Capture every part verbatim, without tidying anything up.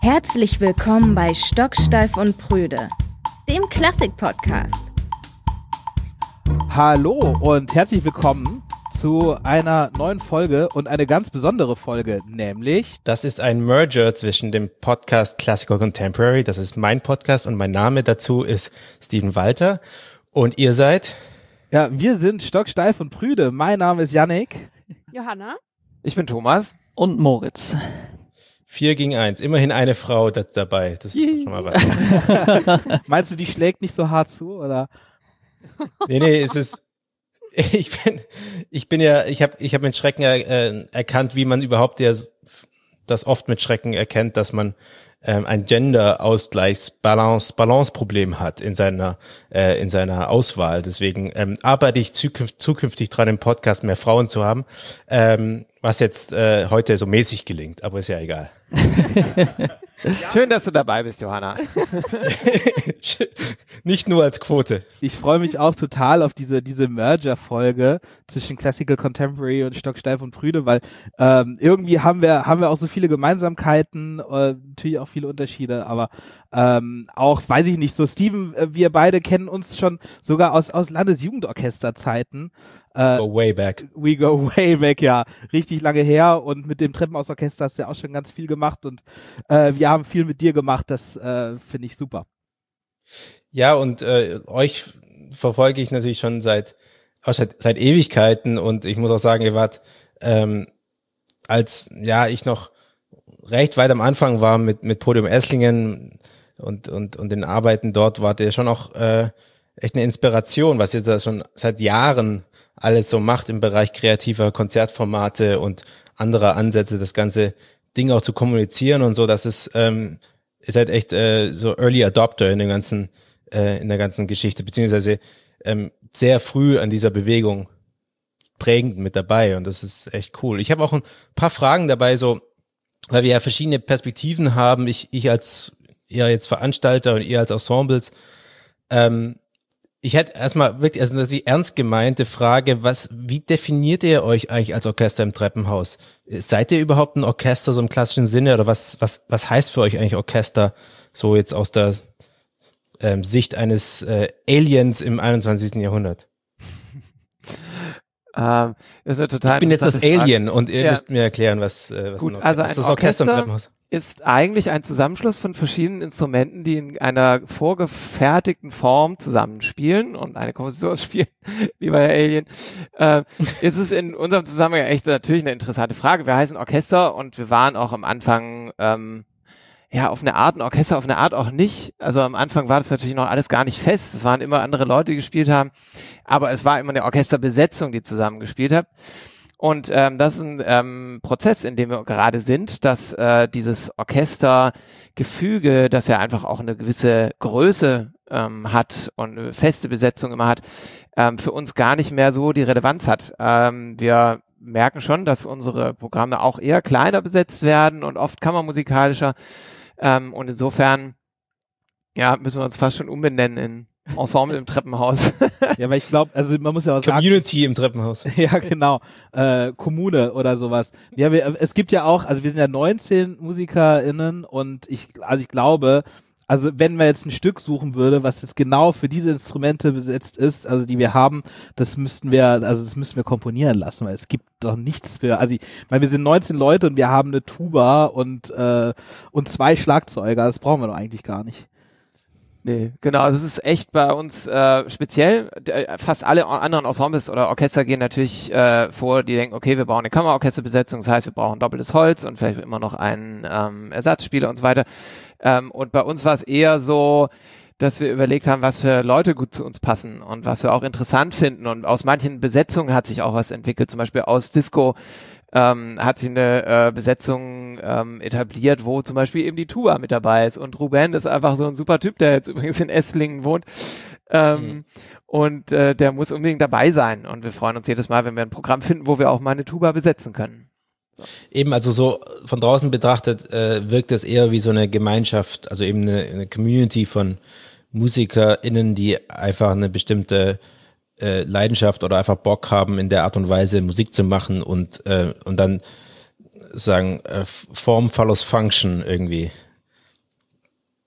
Herzlich willkommen bei Stocksteif und Prüde, dem Klassik-Podcast. Hallo und herzlich willkommen zu einer neuen Folge und eine ganz besondere Folge, nämlich... Das ist ein Merger zwischen dem Podcast Classical Contemporary, das ist mein Podcast und mein Name dazu ist Steven Walter. Und ihr seid? Ja, wir sind Stocksteif und Prüde. Mein Name ist Yannick. Johanna. Ich bin Thomas. Und Moritz. Vier gegen eins. Immerhin eine Frau da, dabei. Das ist schon mal was. Meinst du, die schlägt nicht so hart zu, oder? Nee, nee, es ist... Ich bin, ich bin ja, ich habe ich hab mit Schrecken äh, erkannt, wie man überhaupt ja das oft mit Schrecken erkennt, dass man ähm, ein Gender-Ausgleichs-Balance-Balance-Problem hat in seiner äh, in seiner Auswahl. Deswegen ähm, arbeite ich zukünftig, zukünftig dran, im Podcast mehr Frauen zu haben, ähm, was jetzt äh, heute so mäßig gelingt, aber ist ja egal. Schön, dass du dabei bist, Johanna. Nicht nur als Quote. Ich freue mich auch total auf diese diese Merger-Folge zwischen Classical Contemporary und Stocksteif und Prüde, weil ähm, irgendwie haben wir haben wir auch so viele Gemeinsamkeiten, äh, natürlich auch viele Unterschiede, aber ähm, auch, weiß ich nicht, so Steven, äh, wir beide kennen uns schon sogar aus aus Landesjugendorchesterzeiten. Uh, go way back. We go way back, ja. Richtig lange her und mit dem Treppenhausorchester hast du ja auch schon ganz viel gemacht und äh, wir haben viel mit dir gemacht, das äh, finde ich super. Ja, und äh, euch verfolge ich natürlich schon seit, seit seit Ewigkeiten und ich muss auch sagen, ihr wart, ähm, als ja ich noch recht weit am Anfang war mit mit Podium Esslingen und und und den Arbeiten dort, wart ihr schon auch äh, echt eine Inspiration, was ihr da schon seit Jahren alles so macht im Bereich kreativer Konzertformate und anderer Ansätze, das ganze Ding auch zu kommunizieren und so. Das ist, ähm, ihr seid echt äh, so Early Adopter in dem ganzen, äh, in der ganzen Geschichte, beziehungsweise ähm, sehr früh an dieser Bewegung prägend mit dabei und das ist echt cool. Ich habe auch ein paar Fragen dabei, so, weil wir ja verschiedene Perspektiven haben. Ich, ich als ihr jetzt Veranstalter und ihr als Ensembles. Ähm, Ich hätte erstmal wirklich, also das ist die ernst gemeinte Frage, was, wie definiert ihr euch eigentlich als Orchester im Treppenhaus? Seid ihr überhaupt ein Orchester so im klassischen Sinne oder was, was, was heißt für euch eigentlich Orchester so jetzt aus der ähm, Sicht eines äh, Aliens im einundzwanzigsten Jahrhundert? Ähm, das ist eine total ich bin jetzt das Alien Frage. und ihr ja. müsst mir erklären, was, äh, was Gut, ein also was ein das Orchester, Orchester im Treppenhaus ist eigentlich ein Zusammenschluss von verschiedenen Instrumenten, die in einer vorgefertigten Form zusammenspielen und eine Komposition spielen, wie bei Alien. Äh, jetzt ist in unserem Zusammenhang echt natürlich eine interessante Frage. Wir heißen Orchester und wir waren auch am Anfang ähm, ja auf eine Art ein Orchester, auf eine Art auch nicht. Also am Anfang war das natürlich noch alles gar nicht fest. Es waren immer andere Leute, die gespielt haben, aber es war immer eine Orchesterbesetzung, die zusammen gespielt hat. Und ähm, das ist ein ähm, Prozess, in dem wir gerade sind, dass äh, dieses Orchestergefüge, das ja einfach auch eine gewisse Größe ähm, hat und eine feste Besetzung immer hat, ähm, für uns gar nicht mehr so die Relevanz hat. Ähm, wir merken schon, dass unsere Programme auch eher kleiner besetzt werden und oft kammermusikalischer. Ähm, und insofern ja, müssen wir uns fast schon umbenennen in Ensemble im Treppenhaus. Ja, weil ich glaube, also man muss ja auch sagen... Community im Treppenhaus. Ja, genau. Äh, Kommune oder sowas. Ja, wir, es gibt ja auch, also wir sind ja neunzehn MusikerInnen und ich, also ich glaube, also wenn man jetzt ein Stück suchen würde, was jetzt genau für diese Instrumente besetzt ist, also die wir haben, das müssten wir, also das müssten wir komponieren lassen, weil es gibt doch nichts für, also ich meine, wir sind neunzehn Leute und wir haben eine Tuba und, äh, und zwei Schlagzeuger, das brauchen wir doch eigentlich gar nicht. Nee, genau, das ist echt bei uns äh, speziell. D- fast alle anderen Ensembles oder Orchester gehen natürlich äh, vor, die denken, okay, wir brauchen eine Kammerorchesterbesetzung, das heißt, wir brauchen doppeltes Holz und vielleicht immer noch einen ähm, Ersatzspieler und so weiter. Ähm, und bei uns war es eher so, dass wir überlegt haben, was für Leute gut zu uns passen und was wir auch interessant finden. Und aus manchen Besetzungen hat sich auch was entwickelt, zum Beispiel aus Disco ähm, hat sich eine äh, Besetzung ähm, etabliert, wo zum Beispiel eben die Tuba mit dabei ist. Und Ruben ist einfach so ein super Typ, der jetzt übrigens in Esslingen wohnt. Ähm, mhm. Und äh, der muss unbedingt dabei sein. Und wir freuen uns jedes Mal, wenn wir ein Programm finden, wo wir auch mal eine Tuba besetzen können. So. Eben, also so von draußen betrachtet äh, wirkt es eher wie so eine Gemeinschaft, also eben eine, eine Community von MusikerInnen, die einfach eine bestimmte äh, Leidenschaft oder einfach Bock haben, in der Art und Weise Musik zu machen und äh, und dann sagen äh, Form follows Function irgendwie.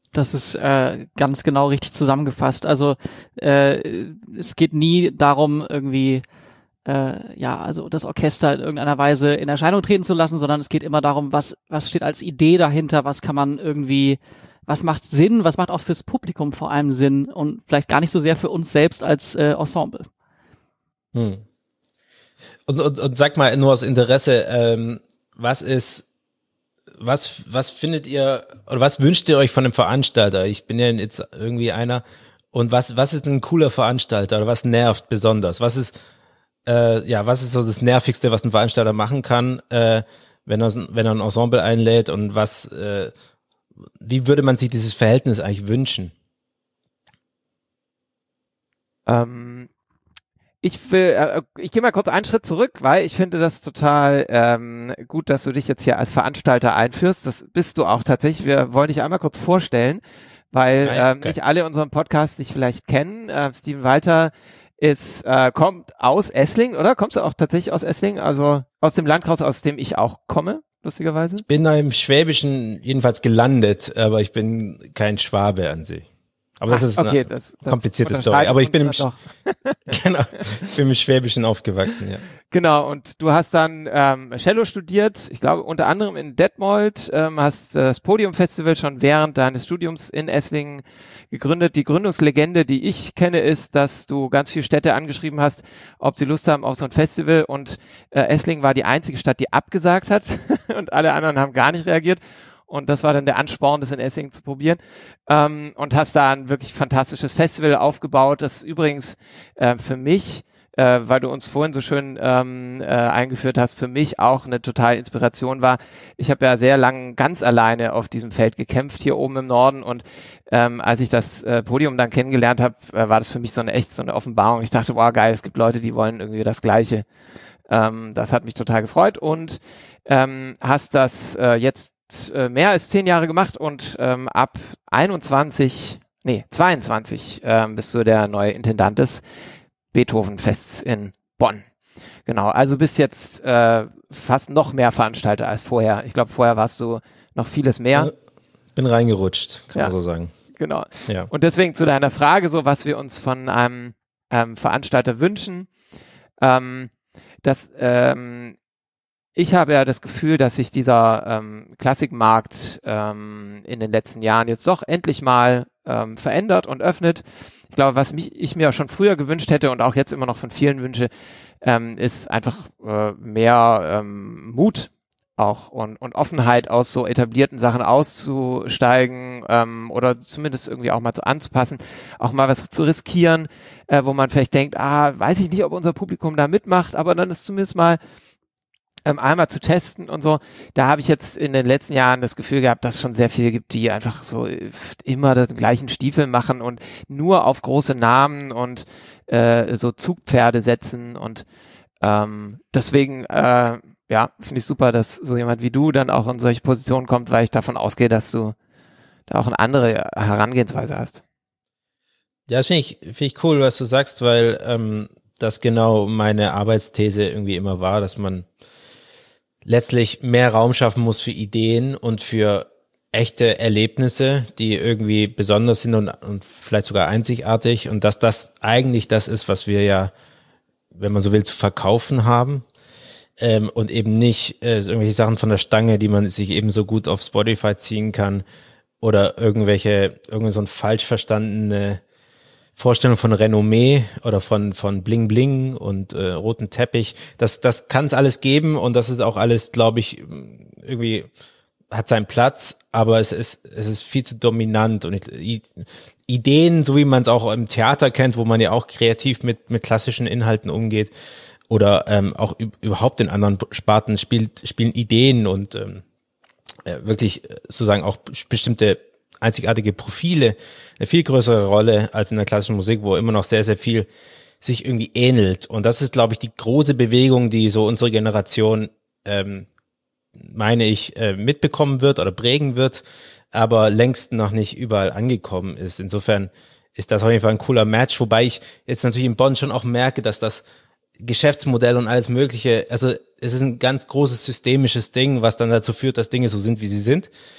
Das ist äh, ganz genau richtig zusammengefasst. Also äh, es geht nie darum, irgendwie äh, ja, also das Orchester in irgendeiner Weise in Erscheinung treten zu lassen, sondern es geht immer darum, was was steht als Idee dahinter, was kann man irgendwie, was macht Sinn, was macht auch fürs Publikum vor allem Sinn und vielleicht gar nicht so sehr für uns selbst als äh, Ensemble. Hm. Und, und, und sag mal nur aus Interesse, ähm, was ist Was, was findet ihr oder was wünscht ihr euch von einem Veranstalter? Ich bin ja jetzt irgendwie einer. Und was, was ist ein cooler Veranstalter oder was nervt besonders? Was ist, äh, ja, was ist so das Nervigste, was ein Veranstalter machen kann, äh, wenn er, wenn er ein Ensemble einlädt und was, äh, wie würde man sich dieses Verhältnis eigentlich wünschen? Ähm, Ich will, äh, ich gehe mal kurz einen Schritt zurück, weil ich finde das total ähm, gut, dass du dich jetzt hier als Veranstalter einführst. Das bist du auch tatsächlich. Wir wollen dich einmal kurz vorstellen, weil Nein, ähm, okay. nicht alle unseren Podcast dich vielleicht kennen. Äh, Steven Walter ist, äh, kommt aus Esslingen, oder? Kommst du auch tatsächlich aus Esslingen? Also aus dem Landkreis, aus dem ich auch komme, lustigerweise? Ich bin da im Schwäbischen jedenfalls gelandet, aber ich bin kein Schwabe an sich. Aber das Ach, ist okay, eine das, das komplizierte Story. unterscheidet Aber ich uns bin im, dann doch. genau, ich bin im Schwäbischen aufgewachsen, ja. Genau, und du hast dann ähm, Cello studiert, ich glaube unter anderem in Detmold, ähm, hast das Podium-Festival schon während deines Studiums in Esslingen gegründet. Die Gründungslegende, die ich kenne, ist, dass du ganz viele Städte angeschrieben hast, ob sie Lust haben auf so ein Festival, und äh, Esslingen war die einzige Stadt, die abgesagt hat und alle anderen haben gar nicht reagiert. Und das war dann der Ansporn, das in Esslingen zu probieren. Ähm, und hast da ein wirklich fantastisches Festival aufgebaut, das übrigens äh, für mich, äh, weil du uns vorhin so schön ähm, äh, eingeführt hast, für mich auch eine totale Inspiration war. Ich habe ja sehr lange ganz alleine auf diesem Feld gekämpft, hier oben im Norden. Und ähm, als ich das äh, Podium dann kennengelernt habe, äh, war das für mich so eine echt so eine Offenbarung. Ich dachte, wow, geil, es gibt Leute, die wollen irgendwie das Gleiche. Ähm, das hat mich total gefreut. Und ähm, hast das äh, jetzt mehr als zehn Jahre gemacht und ähm, ab einundzwanzig, nee, zweiundzwanzig ähm, bist du der neue Intendant des Beethoven-Fests in Bonn. Genau, also bist jetzt äh, fast noch mehr Veranstalter als vorher. Ich glaube, vorher warst du noch vieles mehr. Bin reingerutscht, kann Ja. man so sagen. Genau. Ja. Und deswegen zu deiner Frage, so was wir uns von einem ähm, Veranstalter wünschen. Ähm, das ähm, Ich habe ja das Gefühl, dass sich dieser ähm, Klassikmarkt ähm, in den letzten Jahren jetzt doch endlich mal ähm, verändert und öffnet. Ich glaube, was mich, ich mir schon früher gewünscht hätte und auch jetzt immer noch von vielen wünsche, ähm, ist einfach äh, mehr ähm, Mut auch und, und Offenheit, aus so etablierten Sachen auszusteigen ähm, oder zumindest irgendwie auch mal zu anzupassen, auch mal was zu riskieren, äh, wo man vielleicht denkt, ah, weiß ich nicht, ob unser Publikum da mitmacht, aber dann ist zumindest mal Ähm, einmal zu testen und so. Da habe ich jetzt in den letzten Jahren das Gefühl gehabt, dass es schon sehr viele gibt, die einfach so immer den gleichen Stiefel machen und nur auf große Namen und äh, so Zugpferde setzen, und ähm, deswegen äh, ja, finde ich super, dass so jemand wie du dann auch in solche Positionen kommt, weil ich davon ausgehe, dass du da auch eine andere Herangehensweise hast. Ja, das finde ich, finde ich cool, was du sagst, weil ähm, das genau meine Arbeitsthese irgendwie immer war, dass man letztlich mehr Raum schaffen muss für Ideen und für echte Erlebnisse, die irgendwie besonders sind und, und vielleicht sogar einzigartig, und dass das eigentlich das ist, was wir ja, wenn man so will, zu verkaufen haben, ähm, und eben nicht äh, irgendwelche Sachen von der Stange, die man sich eben so gut auf Spotify ziehen kann, oder irgendwelche, irgendwie so ein falsch verstandene Vorstellung von Renommee oder von von Bling Bling und äh, roten Teppich, das das kann es alles geben, und das ist auch alles, glaube ich, irgendwie hat seinen Platz, aber es ist es ist viel zu dominant, und ich, Ideen, so wie man es auch im Theater kennt, wo man ja auch kreativ mit mit klassischen Inhalten umgeht, oder ähm, auch überhaupt in anderen Sparten spielt spielen Ideen und ähm, äh, wirklich sozusagen auch bestimmte einzigartige Profile eine viel größere Rolle als in der klassischen Musik, wo immer noch sehr, sehr viel sich irgendwie ähnelt. Und das ist, glaube ich, die große Bewegung, die so unsere Generation, ähm, meine ich, äh, mitbekommen wird oder prägen wird, aber längst noch nicht überall angekommen ist. Insofern ist das auf jeden Fall ein cooler Match, wobei ich jetzt natürlich in Bonn schon auch merke, dass das Geschäftsmodell und alles Mögliche, also es ist ein ganz großes systemisches Ding, was dann dazu führt, dass Dinge so sind, wie sie sind.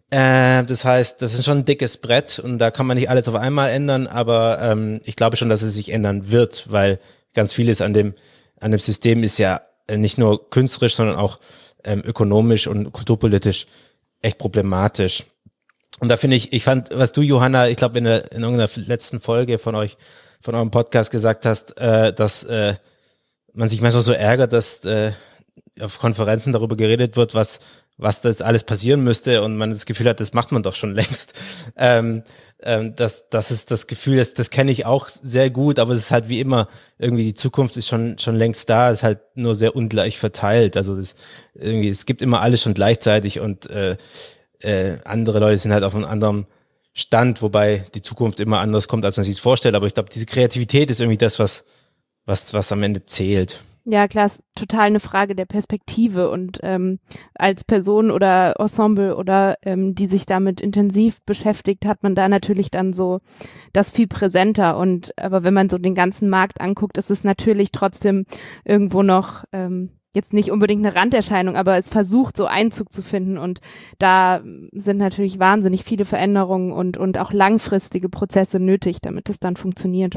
Äh, das heißt, das ist schon ein dickes Brett und da kann man nicht alles auf einmal ändern, aber ähm, ich glaube schon, dass es sich ändern wird, weil ganz vieles an dem an dem System ist ja nicht nur künstlerisch, sondern auch ähm, ökonomisch und kulturpolitisch echt problematisch. Und da finde ich, ich fand, was du, Johanna, ich glaube in, der, in irgendeiner letzten Folge von euch, von eurem Podcast gesagt hast, äh, dass äh, man sich manchmal so ärgert, dass äh, auf Konferenzen darüber geredet wird, was was das alles passieren müsste und man das Gefühl hat, das macht man doch schon längst. Ähm, ähm, das, das ist das Gefühl, das, das kenne ich auch sehr gut, aber es ist halt wie immer, irgendwie die Zukunft ist schon schon längst da, ist halt nur sehr ungleich verteilt. Also das irgendwie, es gibt immer alles schon gleichzeitig und äh, äh, andere Leute sind halt auf einem anderen Stand, wobei die Zukunft immer anders kommt, als man sich es vorstellt. Aber ich glaube, diese Kreativität ist irgendwie das, was was was am Ende zählt. Ja, klar, ist total eine Frage der Perspektive und ähm, als Person oder Ensemble oder ähm, die sich damit intensiv beschäftigt, hat man da natürlich dann so das viel präsenter und aber wenn man so den ganzen Markt anguckt, ist es natürlich trotzdem irgendwo noch ähm, jetzt nicht unbedingt eine Randerscheinung, aber es versucht so Einzug zu finden und da sind natürlich wahnsinnig viele Veränderungen und und auch langfristige Prozesse nötig, damit es dann funktioniert.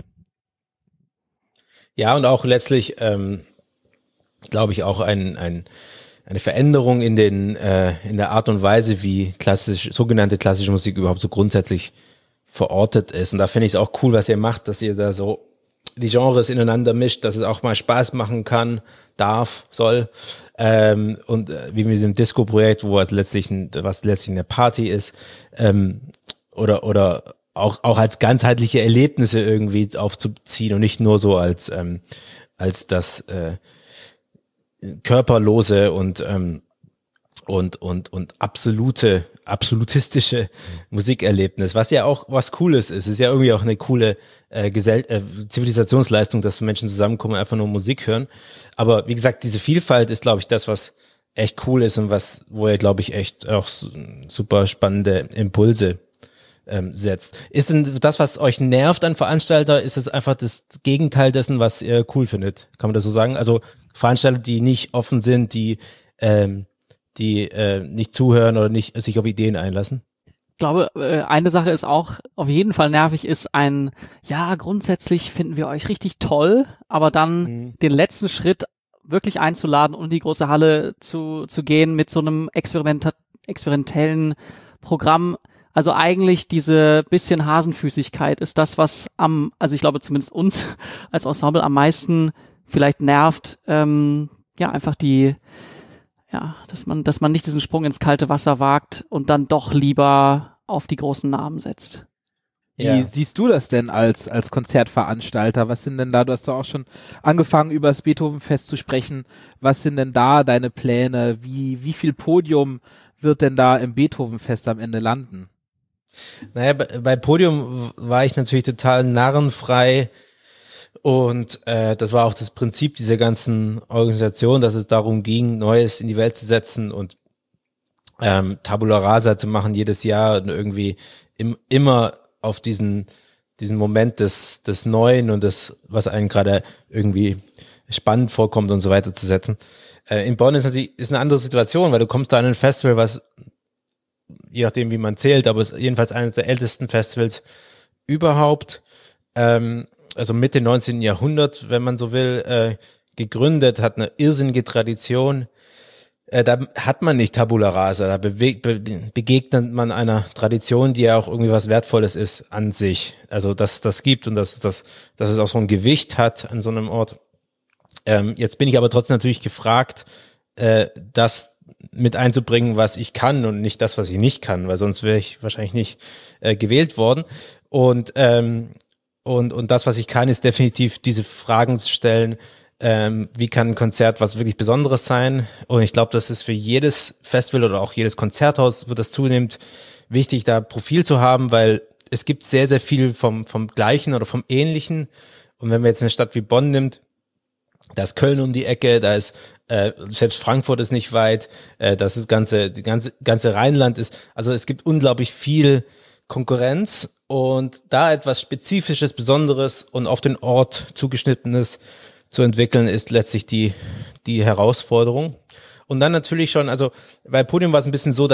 Ja, und auch letztlich ähm glaube ich, auch ein, ein, eine Veränderung in den äh, in der Art und Weise, wie klassisch, sogenannte klassische Musik überhaupt so grundsätzlich verortet ist. Und da finde ich es auch cool, was ihr macht, dass ihr da so die Genres ineinander mischt, dass es auch mal Spaß machen kann, darf, soll. Ähm, und äh, wie mit dem Disco-Projekt, wo es letztlich ein, was letztlich eine Party ist, ähm, oder oder auch auch als ganzheitliche Erlebnisse irgendwie aufzuziehen und nicht nur so als ähm, als das äh, körperlose und ähm, und und und absolute absolutistische Musikerlebnis, was ja auch was Cooles ist. Es ist ja irgendwie auch eine coole äh, Gesell- äh, Zivilisationsleistung, dass Menschen zusammenkommen und einfach nur Musik hören. Aber wie gesagt, diese Vielfalt ist, glaube ich, das, was echt cool ist und was, wo er, glaube ich, echt auch super spannende Impulse ähm, setzt. Ist denn das, was euch nervt an Veranstalter, ist es einfach das Gegenteil dessen, was ihr cool findet? Kann man das so sagen? Also Veranstalter, die nicht offen sind, die ähm, die äh, nicht zuhören oder nicht sich auf Ideen einlassen? Ich glaube, äh, eine Sache ist auch auf jeden Fall nervig, ist ein, ja, grundsätzlich finden wir euch richtig toll, aber dann mhm. den letzten Schritt wirklich einzuladen und in die große Halle zu zu gehen mit so einem Experiment experimentellen Programm. Also eigentlich diese bisschen Hasenfüßigkeit ist das, was am, also ich glaube zumindest uns als Ensemble am meisten vielleicht nervt, ähm, ja, einfach die, ja, dass man, dass man nicht diesen Sprung ins kalte Wasser wagt und dann doch lieber auf die großen Namen setzt. Wie ja. siehst du das denn als, als Konzertveranstalter? Was sind denn da, du hast doch auch schon angefangen, über das Beethovenfest zu sprechen. Was sind denn da deine Pläne? Wie, wie viel Podium wird denn da im Beethovenfest am Ende landen? Naja, bei, bei Podium war ich natürlich total narrenfrei. Und äh, das war auch das Prinzip dieser ganzen Organisation, dass es darum ging, Neues in die Welt zu setzen und ähm, Tabula Rasa zu machen jedes Jahr und irgendwie im, immer auf diesen diesen Moment des des Neuen und des, was einen gerade irgendwie spannend vorkommt und so weiter zu setzen. Äh, in Bonn ist natürlich ist eine andere Situation, weil du kommst da an ein Festival, was je nachdem wie man zählt, aber es ist jedenfalls eines der ältesten Festivals überhaupt. Ähm, also Mitte neunzehnten Jahrhundert, wenn man so will, äh, gegründet, hat eine irrsinnige Tradition. Äh, da hat man nicht Tabula Rasa, da bewegt, be- begegnet man einer Tradition, die ja auch irgendwie was Wertvolles ist an sich. Also dass das gibt und dass, dass, dass es auch so ein Gewicht hat an so einem Ort. Ähm, jetzt bin ich aber trotzdem natürlich gefragt, äh, das mit einzubringen, was ich kann und nicht das, was ich nicht kann, weil sonst wäre ich wahrscheinlich nicht äh, gewählt worden. Und ähm, Und, und das, was ich kann, ist definitiv diese Fragen zu stellen, ähm, wie kann ein Konzert was wirklich Besonderes sein? Und ich glaube, das ist für jedes Festival oder auch jedes Konzerthaus wird das zunehmend wichtig, da Profil zu haben, weil es gibt sehr, sehr viel vom, vom Gleichen oder vom Ähnlichen. Und wenn man jetzt eine Stadt wie Bonn nimmt, da ist Köln um die Ecke, da ist äh, selbst Frankfurt ist nicht weit, äh, das ist ganze, die ganze, ganze Rheinland ist, also es gibt unglaublich viel Konkurrenz. Und da etwas Spezifisches, Besonderes und auf den Ort zugeschnittenes zu entwickeln, ist letztlich die, die Herausforderung. Und dann natürlich schon, also bei Podium war es ein bisschen so, dass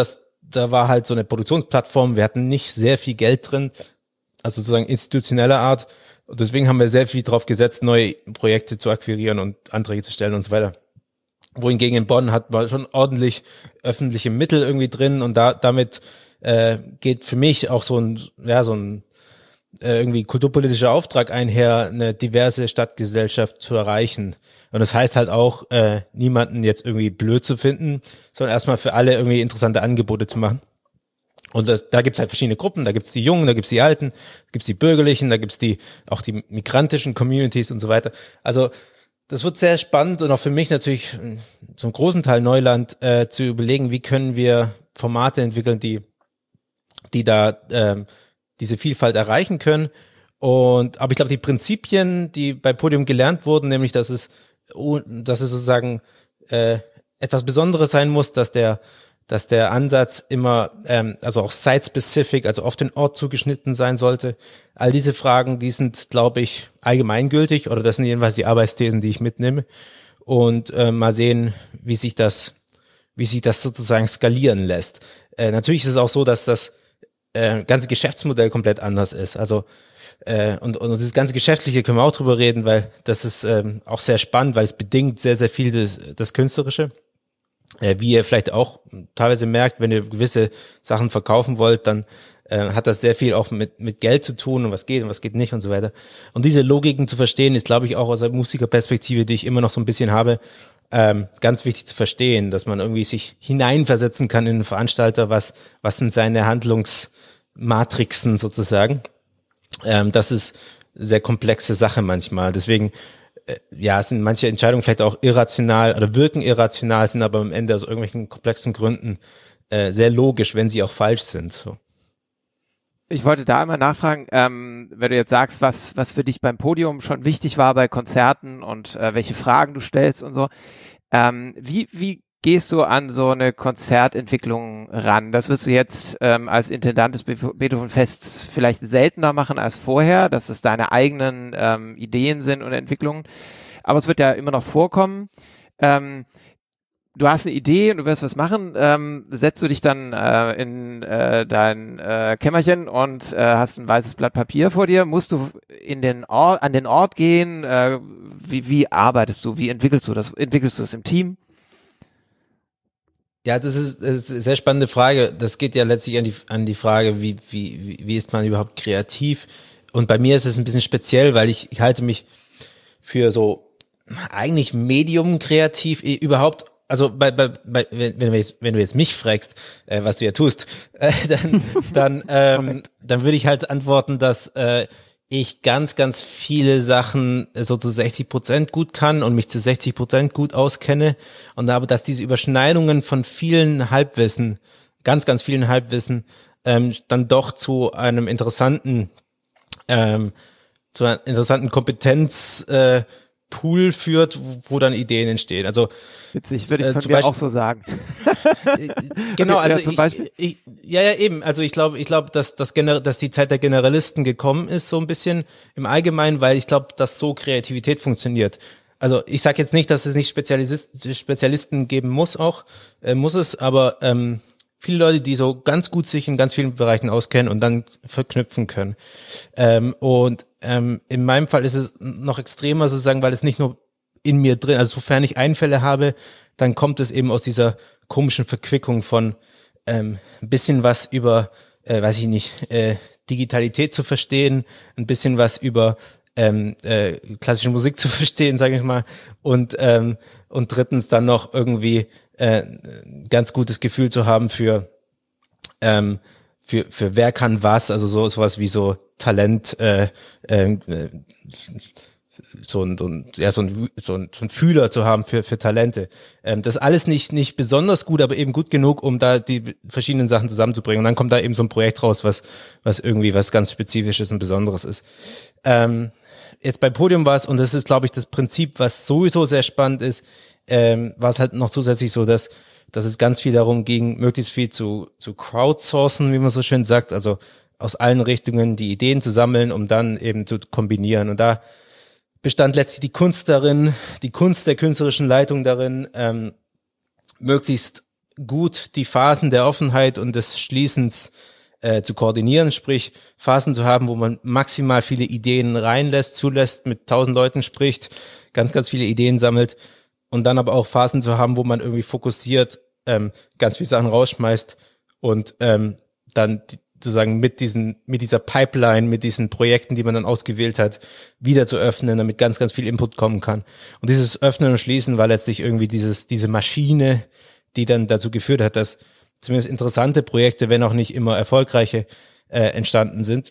da war halt so eine Produktionsplattform, wir hatten nicht sehr viel Geld drin, also sozusagen institutioneller Art. Und deswegen haben wir sehr viel drauf gesetzt, neue Projekte zu akquirieren und Anträge zu stellen und so weiter. Wohingegen in Bonn hat man schon ordentlich öffentliche Mittel irgendwie drin und da damit äh, geht für mich auch so ein, ja, so ein äh, irgendwie kulturpolitischer Auftrag einher, eine diverse Stadtgesellschaft zu erreichen. Und das heißt halt auch, äh, niemanden jetzt irgendwie blöd zu finden, sondern erstmal für alle irgendwie interessante Angebote zu machen. Und das, da gibt's halt verschiedene Gruppen, da gibt's die Jungen, da gibt's die Alten, da gibt's die Bürgerlichen, da gibt's die auch die migrantischen Communities und so weiter. Also das wird sehr spannend und auch für mich natürlich zum großen Teil Neuland, äh, zu überlegen, wie können wir Formate entwickeln, die die da ähm, diese Vielfalt erreichen können. Und aber ich glaube, die Prinzipien, die bei Podium gelernt wurden, nämlich dass es dass es sozusagen äh, etwas Besonderes sein muss, dass der dass der Ansatz immer, ähm, also auch site-specific, also auf den Ort zugeschnitten sein sollte. All diese Fragen, die sind, glaube ich, allgemeingültig oder das sind jedenfalls die Arbeitsthesen, die ich mitnehme. Und äh, mal sehen, wie sich das, wie sich das sozusagen skalieren lässt. Äh, natürlich ist es auch so, dass das äh, ganze Geschäftsmodell komplett anders ist. Also äh, und, und das ganze Geschäftliche können wir auch drüber reden, weil das ist ähm, auch sehr spannend, weil es bedingt sehr, sehr viel das, das Künstlerische. Wie ihr vielleicht auch teilweise merkt, wenn ihr gewisse Sachen verkaufen wollt, dann äh, hat das sehr viel auch mit mit Geld zu tun und was geht und was geht nicht und so weiter. Und diese Logiken zu verstehen, ist, glaube ich, auch aus der Musikerperspektive, die ich immer noch so ein bisschen habe, ähm, ganz wichtig zu verstehen, dass man irgendwie sich hineinversetzen kann in einen Veranstalter, was was sind seine Handlungsmatrixen sozusagen. Ähm, das ist eine sehr komplexe Sache manchmal. Deswegen ja, sind manche Entscheidungen vielleicht auch irrational oder wirken irrational, sind aber am Ende aus irgendwelchen komplexen Gründen äh, sehr logisch, wenn sie auch falsch sind. So. Ich wollte da einmal nachfragen, ähm, wenn du jetzt sagst, was was für dich beim Podium schon wichtig war bei Konzerten und äh, welche Fragen du stellst und so. Ähm, wie wie gehst du an so eine Konzertentwicklung ran? Das wirst du jetzt ähm, als Intendant des Beethoven-Fests vielleicht seltener machen als vorher, dass es deine eigenen ähm, Ideen sind und Entwicklungen. Aber es wird ja immer noch vorkommen. Ähm, du hast eine Idee und du wirst was machen. Ähm, setzt du dich dann äh, in äh, dein äh, Kämmerchen und äh, hast ein weißes Blatt Papier vor dir? Musst du in den Ort, an den Ort gehen? Äh, wie, wie arbeitest du? Wie entwickelst du das? Entwickelst du das im Team? Ja, das ist, das ist eine sehr spannende Frage. Das geht ja letztlich an die, an die Frage, wie, wie, wie ist man überhaupt kreativ? Und bei mir ist es ein bisschen speziell, weil ich, ich halte mich für so eigentlich Medium kreativ überhaupt. Also bei, bei, bei wenn, wenn, du jetzt, wenn du jetzt mich fragst, äh, was du ja tust, äh, dann, dann, ähm, dann würde ich halt antworten, dass äh, ich ganz, ganz viele Sachen so zu sechzig Prozent gut kann und mich zu sechzig Prozent gut auskenne und aber, dass diese Überschneidungen von vielen Halbwissen, ganz, ganz vielen Halbwissen, ähm, dann doch zu einem interessanten, ähm, zu einer interessanten Kompetenz, äh, Pool führt, wo dann Ideen entstehen. Also witzig, würde ich von äh, dir Beispiel, auch so sagen. Genau, also ja, zum ich, Beispiel. ich, ja, ja, eben. Also ich glaube, ich glaube, dass, dass, gener- dass die Zeit der Generalisten gekommen ist, so ein bisschen im Allgemeinen, weil ich glaube, dass so Kreativität funktioniert. Also ich sage jetzt nicht, dass es nicht Spezialist- Spezialisten geben muss, auch äh, muss es, aber ähm, viele Leute, die so ganz gut sich in ganz vielen Bereichen auskennen und dann verknüpfen können. Ähm, und ähm, in meinem Fall ist es noch extremer sozusagen, weil es nicht nur in mir drin, also sofern ich Einfälle habe, dann kommt es eben aus dieser komischen Verquickung von ähm, ein bisschen was über, äh, weiß ich nicht, äh, Digitalität zu verstehen, ein bisschen was über ähm, äh, klassische Musik zu verstehen, sage ich mal, und ähm, und drittens dann noch irgendwie äh, ganz gutes Gefühl zu haben für ähm, für für wer kann was, also so sowas wie so Talent, äh, äh, so ein, so ein ja so ein so ein, so ein Fühler zu haben für für Talente. Ähm, das alles nicht nicht besonders gut, aber eben gut genug, um da die verschiedenen Sachen zusammenzubringen. Und dann kommt da eben so ein Projekt raus, was was irgendwie was ganz Spezifisches und Besonderes ist. Ähm, jetzt bei Podium war es, und das ist, glaube ich, das Prinzip, was sowieso sehr spannend ist, ähm, war es halt noch zusätzlich so, dass dass es ganz viel darum ging, möglichst viel zu zu crowdsourcen, wie man so schön sagt, also aus allen Richtungen die Ideen zu sammeln, um dann eben zu kombinieren. Und da bestand letztlich die Kunst darin, die Kunst der künstlerischen Leitung darin, ähm, möglichst gut, die Phasen der Offenheit und des Schließens äh, zu koordinieren, sprich Phasen zu haben, wo man maximal viele Ideen reinlässt, zulässt, mit tausend Leuten spricht, ganz, ganz viele Ideen sammelt und dann aber auch Phasen zu haben, wo man irgendwie fokussiert, ähm, ganz viele Sachen rausschmeißt und ähm, dann die, sozusagen mit diesen, mit dieser Pipeline, mit diesen Projekten, die man dann ausgewählt hat, wieder zu öffnen, damit ganz, ganz viel Input kommen kann. Und dieses Öffnen und Schließen war letztlich irgendwie dieses, diese Maschine, die dann dazu geführt hat, dass zumindest interessante Projekte, wenn auch nicht immer erfolgreiche, äh, entstanden sind.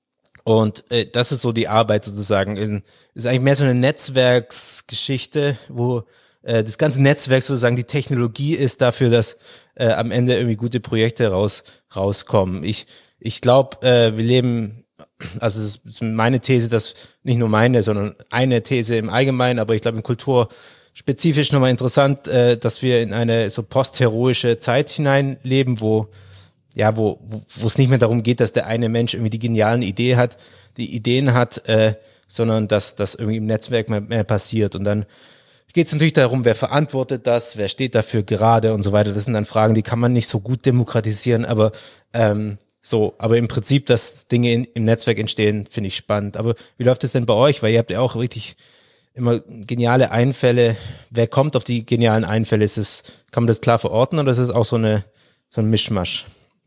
Und äh, das ist so die Arbeit sozusagen. In, ist eigentlich mehr so eine Netzwerksgeschichte, wo äh, das ganze Netzwerk sozusagen die Technologie ist dafür, dass äh, am Ende irgendwie gute Projekte raus rauskommen. Ich ich glaube, äh, wir leben, also es ist meine These, dass nicht nur meine, sondern eine These im Allgemeinen, aber ich glaube in Kultur spezifisch nochmal interessant, äh, dass wir in eine so postheroische Zeit hineinleben, wo ja, wo wo es nicht mehr darum geht, dass der eine Mensch irgendwie die genialen Idee hat, die Ideen hat, äh, sondern dass das irgendwie im Netzwerk mehr, mehr passiert. Und dann geht es natürlich darum, wer verantwortet das, wer steht dafür gerade und so weiter. Das sind dann Fragen, die kann man nicht so gut demokratisieren, aber ähm, so, aber im Prinzip, dass Dinge in, im Netzwerk entstehen, finde ich spannend. Aber wie läuft es denn bei euch? Weil ihr habt ja auch richtig immer geniale Einfälle. Wer kommt auf die genialen Einfälle? Ist es, kann man das klar verorten oder ist es auch so eine so ein Mischmasch?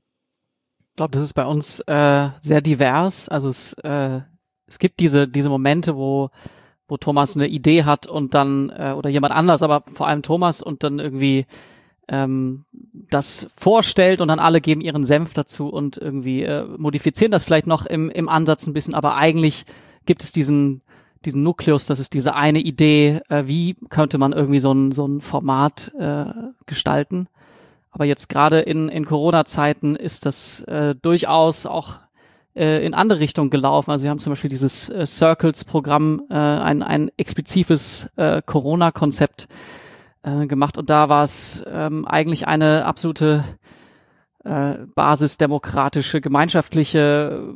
Ich glaube, das ist bei uns äh, sehr divers. Also es, äh, es gibt diese diese Momente, wo wo Thomas eine Idee hat und dann äh, oder jemand anders, aber vor allem Thomas und dann irgendwie ähm, das vorstellt und dann alle geben ihren Senf dazu und irgendwie äh, modifizieren das vielleicht noch im im Ansatz ein bisschen, aber eigentlich gibt es diesen diesen Nukleus, das ist diese eine Idee, äh, wie könnte man irgendwie so ein so ein Format äh, gestalten. Aber jetzt gerade in in Corona-Zeiten ist das äh, durchaus auch äh, in andere Richtungen gelaufen. Also wir haben zum Beispiel dieses äh, Circles-Programm, äh, ein ein explizites äh, Corona-Konzept äh, gemacht und da war es ähm, eigentlich eine absolute äh, basisdemokratische, gemeinschaftliche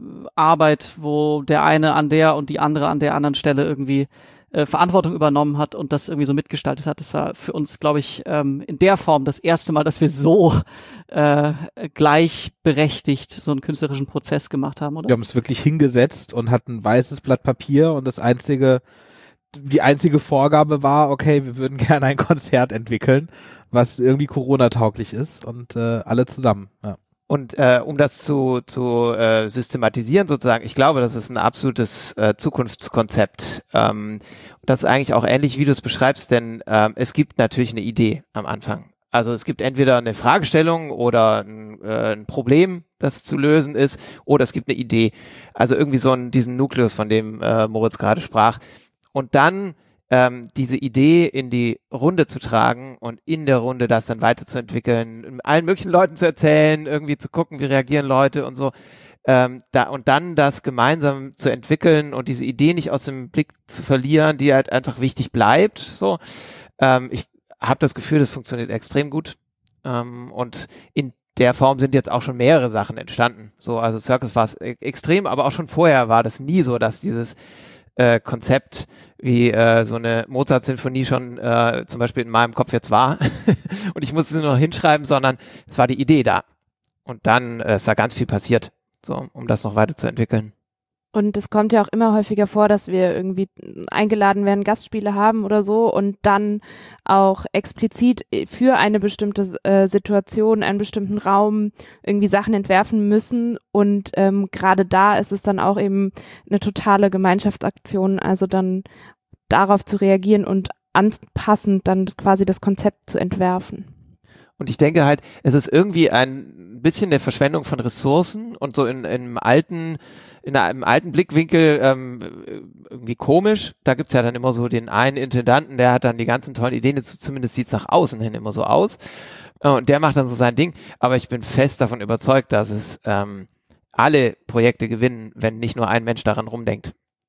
Arbeit, wo der eine an der und die andere an der anderen Stelle irgendwie äh, Verantwortung übernommen hat und das irgendwie so mitgestaltet hat. Das war für uns, glaube ich, ähm, in der Form das erste Mal, dass wir so äh, gleichberechtigt so einen künstlerischen Prozess gemacht haben, oder? Wir haben es wirklich hingesetzt und hatten ein weißes Blatt Papier und das einzige, die einzige Vorgabe war, okay, wir würden gerne ein Konzert entwickeln, was irgendwie Corona-tauglich ist und äh, alle zusammen, ja. Und äh, um das zu, zu äh, systematisieren sozusagen, ich glaube, das ist ein absolutes äh, Zukunftskonzept. Ähm, das ist eigentlich auch ähnlich, wie du es beschreibst, denn ähm, es gibt natürlich eine Idee am Anfang. Also es gibt entweder eine Fragestellung oder ein, äh, ein Problem, das zu lösen ist, oder es gibt eine Idee. Also irgendwie so einen, diesen Nukleus, von dem äh, Moritz gerade sprach. Und dann ähm, diese Idee in die Runde zu tragen und in der Runde das dann weiterzuentwickeln, allen möglichen Leuten zu erzählen, irgendwie zu gucken, wie reagieren Leute und so. Ähm, da, und dann das gemeinsam zu entwickeln und diese Idee nicht aus dem Blick zu verlieren, die halt einfach wichtig bleibt. So, ähm, ich habe das Gefühl, das funktioniert extrem gut. Ähm, und in der Form sind jetzt auch schon mehrere Sachen entstanden. So, also Circus war es e- extrem, aber auch schon vorher war das nie so, dass dieses äh, Konzept wie äh, so eine Mozart-Sinfonie schon äh, zum Beispiel in meinem Kopf jetzt war und ich musste es nur noch hinschreiben, sondern es war die Idee da. Und dann äh, ist da ganz viel passiert, so, um das noch weiterzuentwickeln. Und es kommt ja auch immer häufiger vor, dass wir irgendwie eingeladen werden, Gastspiele haben oder so und dann auch explizit für eine bestimmte äh, Situation, einen bestimmten Raum irgendwie Sachen entwerfen müssen. Und ähm, gerade da ist es dann auch eben eine totale Gemeinschaftsaktion, also dann darauf zu reagieren und anpassend dann quasi das Konzept zu entwerfen. Und ich denke halt, es ist irgendwie ein bisschen eine Verschwendung von Ressourcen und so in, in einem alten in einem alten Blickwinkel ähm, irgendwie komisch. Da gibt's ja dann immer so den einen Intendanten, der hat dann die ganzen tollen Ideen, zumindest sieht's nach außen hin immer so aus. Und der macht dann so sein Ding. Aber ich bin fest davon überzeugt, dass es ähm, alle Projekte gewinnen, wenn nicht nur ein Mensch daran rumdenkt.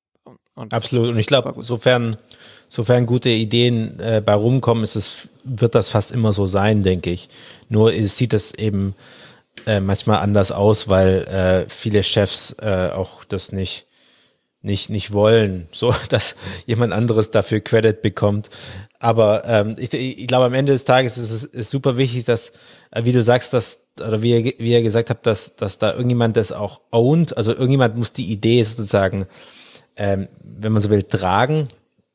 Und absolut. Und ich glaube, sofern, sofern gute Ideen äh, bei rumkommen, ist es, wird das fast immer so sein, denke ich. Nur es sieht es eben Äh, manchmal anders aus, weil äh, viele Chefs äh, auch das nicht nicht nicht wollen, so dass jemand anderes dafür Credit bekommt. Aber ähm, ich, ich glaube, am Ende des Tages ist es ist super wichtig, dass, äh, wie du sagst, dass oder wie ihr, wie ihr gesagt habt, dass dass da irgendjemand das auch ownt. Also irgendjemand muss die Idee sozusagen, ähm, wenn man so will, tragen,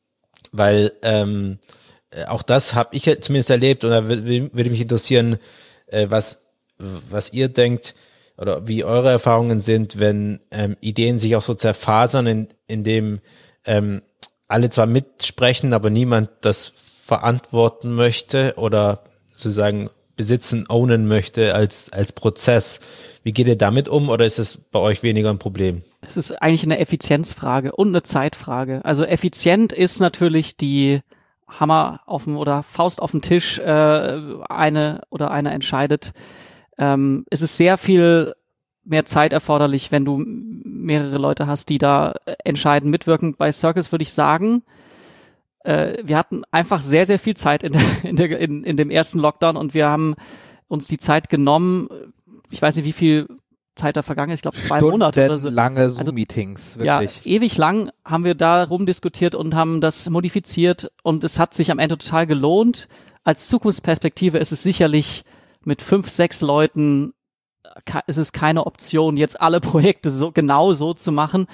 weil ähm, auch das habe ich zumindest erlebt. Und da würde würde mich interessieren, äh, was was ihr denkt oder wie eure Erfahrungen sind, wenn ähm, Ideen sich auch so zerfasern, in, in dem ähm, alle zwar mitsprechen, aber niemand das verantworten möchte oder sozusagen besitzen, ownen möchte als als Prozess. Wie geht ihr damit um oder ist es bei euch weniger ein Problem? Das ist eigentlich eine Effizienzfrage und eine Zeitfrage. Also effizient ist natürlich die Hammer auf dem oder Faust auf dem Tisch, äh, eine oder einer entscheidet. Ähm, es ist sehr viel mehr Zeit erforderlich, wenn du mehrere Leute hast, die da entscheiden, mitwirken. Bei Circles würde ich sagen, äh, wir hatten einfach sehr, sehr viel Zeit in, der, in, der, in, in dem ersten Lockdown und wir haben uns die Zeit genommen, ich weiß nicht, wie viel Zeit da vergangen ist, ich glaube zwei Monate oder so. Lange Zoom-Meetings, also, wirklich. Ja, ewig lang haben wir da rumdiskutiert und haben das modifiziert und es hat sich am Ende total gelohnt. Als Zukunftsperspektive ist es sicherlich mit fünf, sechs Leuten ist es keine Option, jetzt alle Projekte so genau so zu machen.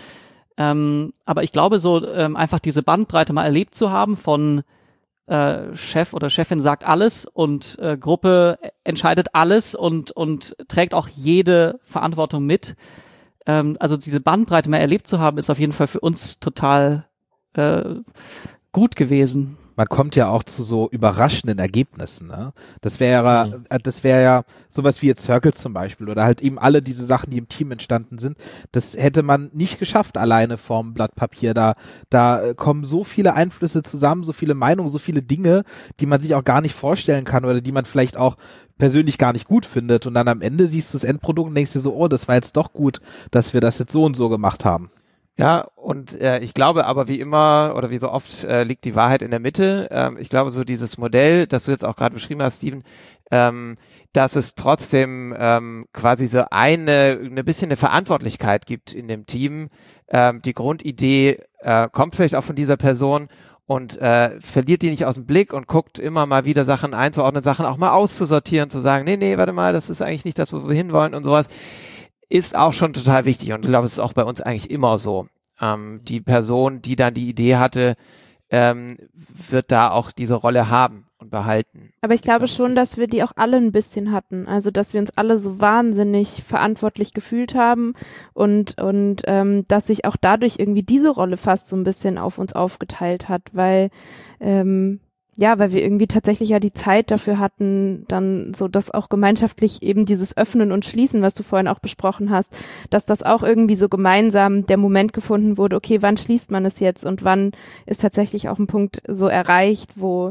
Ähm, aber ich glaube, so ähm, einfach diese Bandbreite mal erlebt zu haben von äh, Chef oder Chefin sagt alles und äh, Gruppe entscheidet alles und und trägt auch jede Verantwortung mit. Ähm, also diese Bandbreite mal erlebt zu haben, ist auf jeden Fall für uns total äh, gut gewesen. Man kommt ja auch zu so überraschenden Ergebnissen, ne? Das wäre, mhm. äh, das wäre ja sowas wie jetzt Circles zum Beispiel oder halt eben alle diese Sachen, die im Team entstanden sind. Das hätte man nicht geschafft alleine vorm Blatt Papier. Da, da kommen so viele Einflüsse zusammen, so viele Meinungen, so viele Dinge, die man sich auch gar nicht vorstellen kann oder die man vielleicht auch persönlich gar nicht gut findet. Und dann am Ende siehst du das Endprodukt und denkst dir so, oh, das war jetzt doch gut, dass wir das jetzt so und so gemacht haben. Ja, und äh, ich glaube aber wie immer oder wie so oft äh, liegt die Wahrheit in der Mitte. Ähm, ich glaube so dieses Modell, das du jetzt auch gerade beschrieben hast, Steven, ähm, dass es trotzdem ähm, quasi so eine, eine bisschen eine Verantwortlichkeit gibt in dem Team. Ähm, die Grundidee äh, kommt vielleicht auch von dieser Person und äh, verliert die nicht aus dem Blick und guckt immer mal wieder Sachen einzuordnen, Sachen auch mal auszusortieren, zu sagen, nee, nee, warte mal, das ist eigentlich nicht das, wo wir hinwollen und sowas. Ist auch schon total wichtig und ich glaube, es ist auch bei uns eigentlich immer so. Ähm, die Person, die dann die Idee hatte, ähm, wird da auch diese Rolle haben und behalten. Aber ich glaube schon, dass wir die auch alle ein bisschen hatten. Also, dass wir uns alle so wahnsinnig verantwortlich gefühlt haben und, und ähm, dass sich auch dadurch irgendwie diese Rolle fast so ein bisschen auf uns aufgeteilt hat, weil ähm, ja, weil wir irgendwie tatsächlich ja die Zeit dafür hatten, dann so das auch gemeinschaftlich eben dieses Öffnen und Schließen, was du vorhin auch besprochen hast, dass das auch irgendwie so gemeinsam der Moment gefunden wurde, okay, wann schließt man es jetzt und wann ist tatsächlich auch ein Punkt so erreicht, wo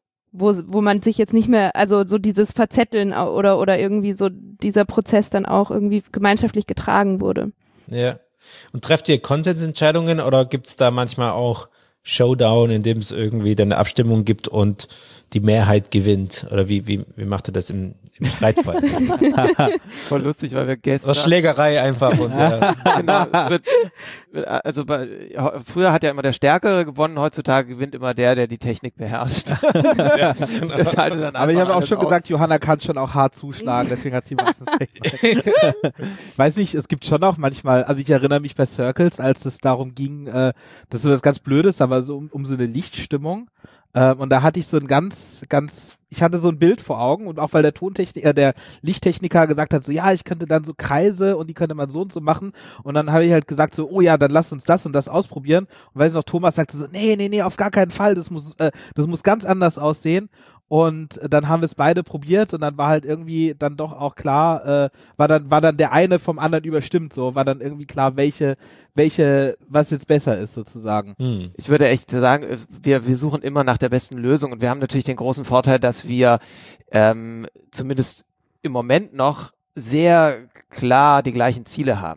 wo wo man sich jetzt nicht mehr, also so dieses Verzetteln oder oder irgendwie so dieser Prozess dann auch irgendwie gemeinschaftlich getragen wurde. Ja. Und trefft ihr Konsensentscheidungen oder gibt's da manchmal auch Showdown, in dem es irgendwie dann eine Abstimmung gibt und die Mehrheit gewinnt? Oder wie, wie, wie macht ihr das im, im Streitfall? Voll lustig, weil wir gestern... Das Schlägerei einfach. Und, äh. Genau, wird, wird, also bei, früher hat ja immer der Stärkere gewonnen, heutzutage gewinnt immer der, der die Technik beherrscht. Ja, genau. Der schaltet dann Aber ich habe auch schon aus. gesagt, Johanna kann schon auch hart zuschlagen, deswegen hat sie meistens recht. Ich weiß nicht, es gibt schon auch manchmal, also ich erinnere mich bei Circles, als es darum ging, äh, das ist so was ganz Blödes, aber so um, um so eine Lichtstimmung. Ähm, und da hatte ich so ein ganz, ganz, ich hatte so ein Bild vor Augen und auch weil der Tontechniker, der Lichttechniker gesagt hat, so ja, ich könnte dann so Kreise und die könnte man so und so machen. Und dann habe ich halt gesagt so, oh ja, dann lass uns das und das ausprobieren. Und weiß ich noch, Thomas sagte so, nee, nee, nee, auf gar keinen Fall, das muss, äh, das muss ganz anders aussehen. Und dann haben wir es beide probiert und dann war halt irgendwie dann doch auch klar, äh, war dann war dann der eine vom anderen überstimmt, so war dann irgendwie klar, welche welche was jetzt besser ist sozusagen. Hm. Ich würde echt sagen, wir wir suchen immer nach der besten Lösung und wir haben natürlich den großen Vorteil, dass wir ähm, zumindest im Moment noch sehr klar die gleichen Ziele haben.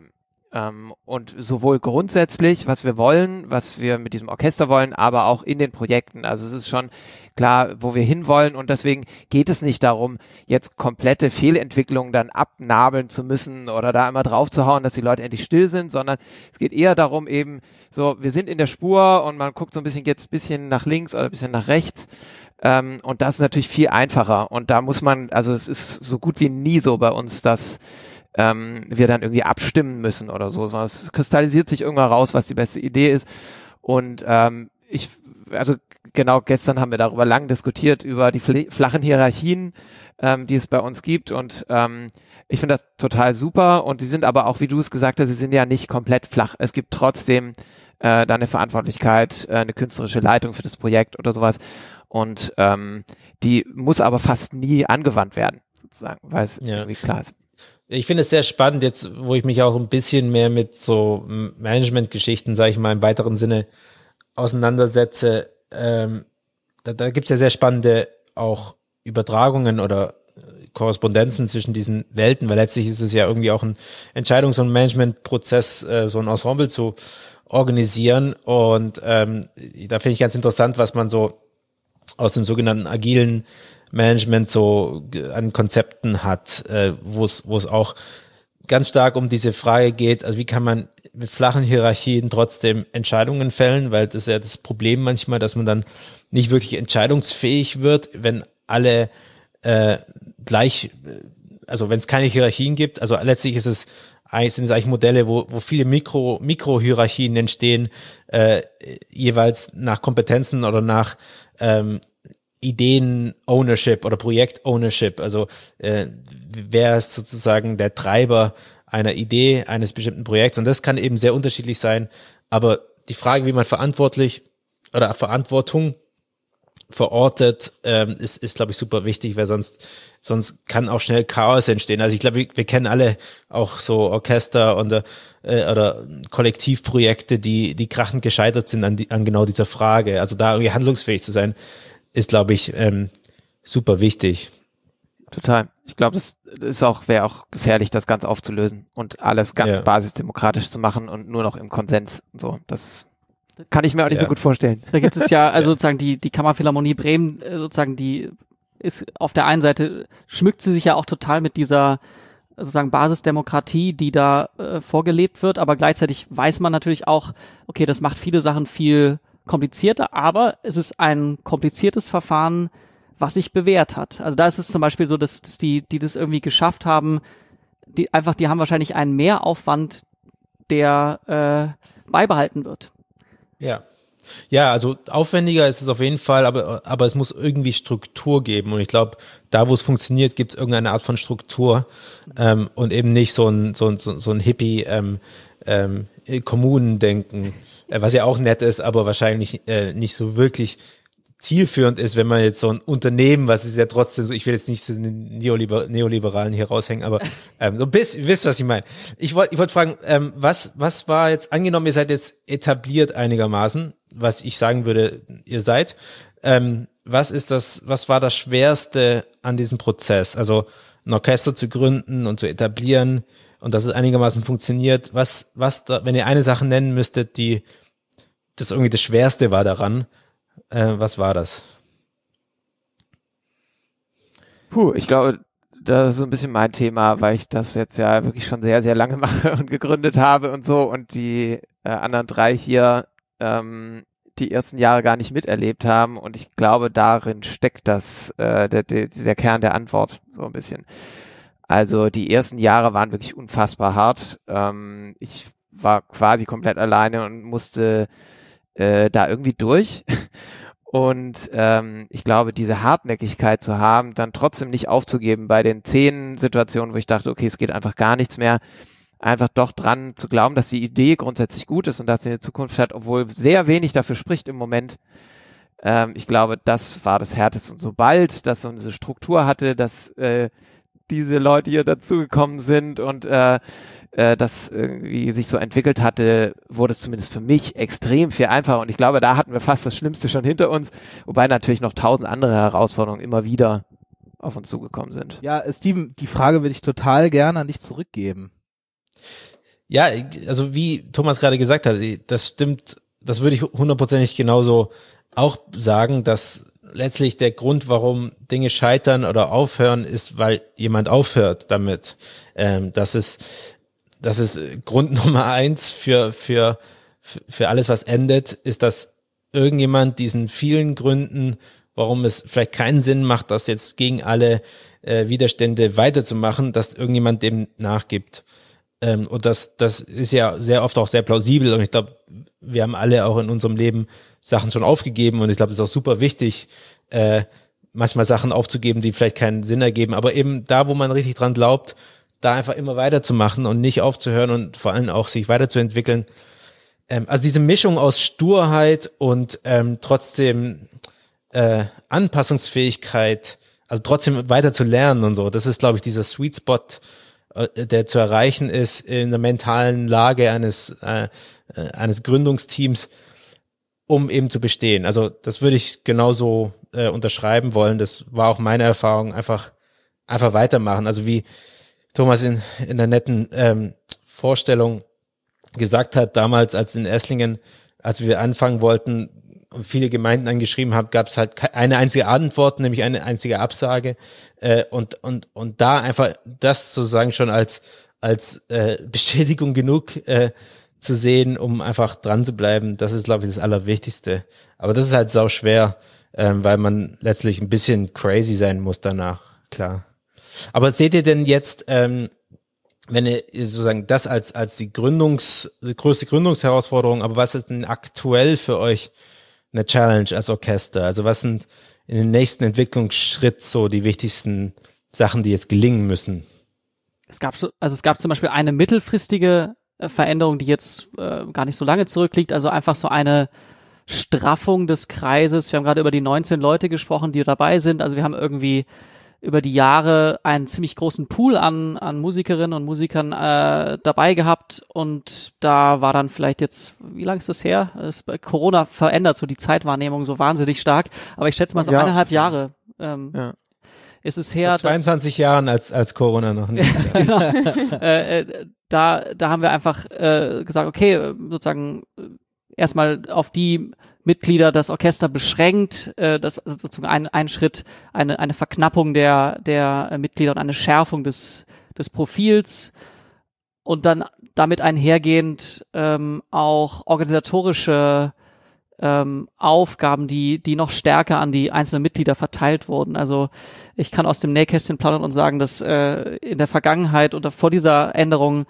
Ähm, und sowohl grundsätzlich, was wir wollen, was wir mit diesem Orchester wollen, aber auch in den Projekten. Also es ist schon klar, wo wir hinwollen, und deswegen geht es nicht darum, jetzt komplette Fehlentwicklungen dann abnabeln zu müssen oder da immer drauf zu hauen, dass die Leute endlich still sind, sondern es geht eher darum, eben so, wir sind in der Spur und man guckt so ein bisschen jetzt ein bisschen nach links oder ein bisschen nach rechts. Ähm, und das ist natürlich viel einfacher. Und da muss man, also es ist so gut wie nie so bei uns, dass ähm, wir dann irgendwie abstimmen müssen oder so, sondern es kristallisiert sich irgendwann raus, was die beste Idee ist. Und ähm, ich, also genau gestern haben wir darüber lang diskutiert, über die fl- flachen Hierarchien, ähm, die es bei uns gibt. Und ähm, ich finde das total super. Und die sind aber auch, wie du es gesagt hast, sie sind ja nicht komplett flach. Es gibt trotzdem äh, da eine Verantwortlichkeit, äh, eine künstlerische Leitung für das Projekt oder sowas. Und ähm, die muss aber fast nie angewandt werden, sozusagen, weil es ja. irgendwie klar ist. Ich finde es sehr spannend jetzt, wo ich mich auch ein bisschen mehr mit so Management-Geschichten, sage ich mal, im weiteren Sinne auseinandersetze. Ähm, da da gibt es ja sehr spannende auch Übertragungen oder Korrespondenzen zwischen diesen Welten, weil letztlich ist es ja irgendwie auch ein Entscheidungs- und Managementprozess, äh, so ein Ensemble zu organisieren. Und ähm, da finde ich ganz interessant, was man so aus dem sogenannten agilen Management so an Konzepten hat, äh, wo es wo es auch ganz stark um diese Frage geht, also wie kann man mit flachen Hierarchien trotzdem Entscheidungen fällen, weil das ist ja das Problem manchmal, dass man dann nicht wirklich entscheidungsfähig wird, wenn alle äh, gleich, also wenn es keine Hierarchien gibt, also letztlich ist es sind es eigentlich Modelle, wo, wo viele Mikro, Mikro-Hierarchien entstehen, äh, jeweils nach Kompetenzen oder nach ähm, Ideen-Ownership oder Projekt-Ownership. Also äh, wer ist sozusagen der Treiber einer Idee, eines bestimmten Projekts? Und das kann eben sehr unterschiedlich sein. Aber die Frage, wie man verantwortlich oder Verantwortung verortet, ähm, ist, ist glaube ich, super wichtig, weil sonst sonst kann auch schnell Chaos entstehen. Also ich glaube, wir, wir kennen alle auch so Orchester und, äh, oder Kollektivprojekte, die die krachend gescheitert sind an, die, an genau dieser Frage. Also da irgendwie handlungsfähig zu sein, ist, glaube ich, ähm, super wichtig. Total. Ich glaube, das ist auch, wäre auch gefährlich, das ganz aufzulösen und alles ganz ja. basisdemokratisch zu machen und nur noch im Konsens und so. Das kann ich mir auch nicht ja. so gut vorstellen. Da gibt es ja, also sozusagen die, die Kammerphilharmonie Bremen, sozusagen die ist auf der einen Seite, schmückt sie sich ja auch total mit dieser sozusagen Basisdemokratie, die da äh, vorgelebt wird, aber gleichzeitig weiß man natürlich auch, okay, das macht viele Sachen viel komplizierter, aber es ist ein kompliziertes Verfahren, was sich bewährt hat. Also da ist es zum Beispiel so, dass, dass die, die das irgendwie geschafft haben, die einfach, die haben wahrscheinlich einen Mehraufwand, der äh, beibehalten wird. Ja. Ja, also aufwendiger ist es auf jeden Fall, aber, aber es muss irgendwie Struktur geben. Und ich glaube, da, wo es funktioniert, gibt es irgendeine Art von Struktur ähm, und eben nicht so ein, so ein, so ein Hippie ähm, ähm, Kommunendenken, äh, was ja auch nett ist, aber wahrscheinlich äh, nicht so wirklich zielführend ist, wenn man jetzt so ein Unternehmen, was ist ja trotzdem so, ich will jetzt nicht so einen Neoliber- Neoliberalen hier raushängen, aber ähm, so ein bisschen, ihr wisst, was ich meine. Ich wollte ich wollte fragen, ähm, was was war jetzt, angenommen, ihr seid jetzt etabliert einigermaßen, was ich sagen würde, ihr seid, ähm, was ist das, was war das Schwerste an diesem Prozess? Also ein Orchester zu gründen und zu etablieren und dass es einigermaßen funktioniert, was, was da, wenn ihr eine Sache nennen müsstet, die das irgendwie das Schwerste war daran, Äh, was war das? Puh, ich glaube, das ist so ein bisschen mein Thema, weil ich das jetzt ja wirklich schon sehr, sehr lange mache und gegründet habe und so und die äh, anderen drei hier ähm, die ersten Jahre gar nicht miterlebt haben und ich glaube, darin steckt das, äh, der, der, der Kern der Antwort so ein bisschen. Also die ersten Jahre waren wirklich unfassbar hart. Ähm, ich war quasi komplett alleine und musste Äh, da irgendwie durch und ähm, ich glaube, diese Hartnäckigkeit zu haben, dann trotzdem nicht aufzugeben bei den zehn Situationen, wo ich dachte, okay, es geht einfach gar nichts mehr, einfach doch dran zu glauben, dass die Idee grundsätzlich gut ist und dass sie eine Zukunft hat, obwohl sehr wenig dafür spricht im Moment. Ähm, ich glaube, das war das Härteste und sobald das so eine Struktur hatte, dass äh, diese Leute hier dazugekommen sind und äh, das irgendwie sich so entwickelt hatte, wurde es zumindest für mich extrem viel einfacher und ich glaube, da hatten wir fast das Schlimmste schon hinter uns, wobei natürlich noch tausend andere Herausforderungen immer wieder auf uns zugekommen sind. Ja, Steven, die Frage würde ich total gerne an dich zurückgeben. Ja, also wie Thomas gerade gesagt hat, das stimmt, das würde ich hundertprozentig genauso auch sagen, dass letztlich der Grund, warum Dinge scheitern oder aufhören, ist, weil jemand aufhört damit. Ähm, das ist, das ist Grund Nummer eins für, für, für alles, was endet, ist, dass irgendjemand diesen vielen Gründen, warum es vielleicht keinen Sinn macht, das jetzt gegen alle äh, Widerstände weiterzumachen, dass irgendjemand dem nachgibt. Ähm, und das, das ist ja sehr oft auch sehr plausibel und ich glaube, wir haben alle auch in unserem Leben Sachen schon aufgegeben und ich glaube, es ist auch super wichtig, äh, manchmal Sachen aufzugeben, die vielleicht keinen Sinn ergeben, aber eben da, wo man richtig dran glaubt, da einfach immer weiterzumachen und nicht aufzuhören und vor allem auch sich weiterzuentwickeln. Ähm, also diese Mischung aus Sturheit und ähm, trotzdem äh, Anpassungsfähigkeit, also trotzdem weiter zu lernen und so, das ist, glaube ich, dieser Sweet Spot, äh, der zu erreichen ist in der mentalen Lage eines, äh, eines Gründungsteams, um eben zu bestehen. Also das würde ich genauso äh, unterschreiben wollen. Das war auch meine Erfahrung. Einfach, einfach weitermachen. Also wie Thomas in, in der netten ähm, Vorstellung gesagt hat, damals als in Esslingen, als wir anfangen wollten und viele Gemeinden angeschrieben haben, gab es halt eine einzige Antwort, nämlich eine einzige Absage. Äh, und, und, und da einfach das sozusagen schon als, als äh, Bestätigung genug äh, zu sehen, um einfach dran zu bleiben, das ist, glaube ich, das Allerwichtigste. Aber das ist halt sau schwer, ähm, weil man letztlich ein bisschen crazy sein muss danach, klar. Aber seht ihr denn jetzt, ähm, wenn ihr sozusagen das als als die Gründungs, die größte Gründungsherausforderung, aber was ist denn aktuell für euch eine Challenge als Orchester? Also was sind in den nächsten Entwicklungsschritt so die wichtigsten Sachen, die jetzt gelingen müssen? Es gab so, also es gab zum Beispiel eine mittelfristige Veränderung, die jetzt äh, gar nicht so lange zurückliegt, also einfach so eine Straffung des Kreises. Wir haben gerade über die neunzehn Leute gesprochen, die dabei sind. Also wir haben irgendwie über die Jahre einen ziemlich großen Pool an an Musikerinnen und Musikern äh, dabei gehabt und da war dann vielleicht jetzt, wie lange ist das her? Das, Corona verändert so die Zeitwahrnehmung so wahnsinnig stark, aber ich schätze mal so ja. eineinhalb Jahre ähm, ja. ist es her. Vor zweiundzwanzig Jahren als als Corona noch nicht. Genau. äh, äh, da da haben wir einfach äh, gesagt, okay, sozusagen äh, erstmal auf die Mitglieder das Orchester beschränkt, äh, das also sozusagen ein, ein Schritt, eine eine Verknappung der der äh, Mitglieder und eine Schärfung des des Profils und dann damit einhergehend ähm, auch organisatorische ähm, Aufgaben, die die noch stärker an die einzelnen Mitglieder verteilt wurden. Also ich kann aus dem Nähkästchen plaudern und sagen, dass äh, in der Vergangenheit oder vor dieser Änderung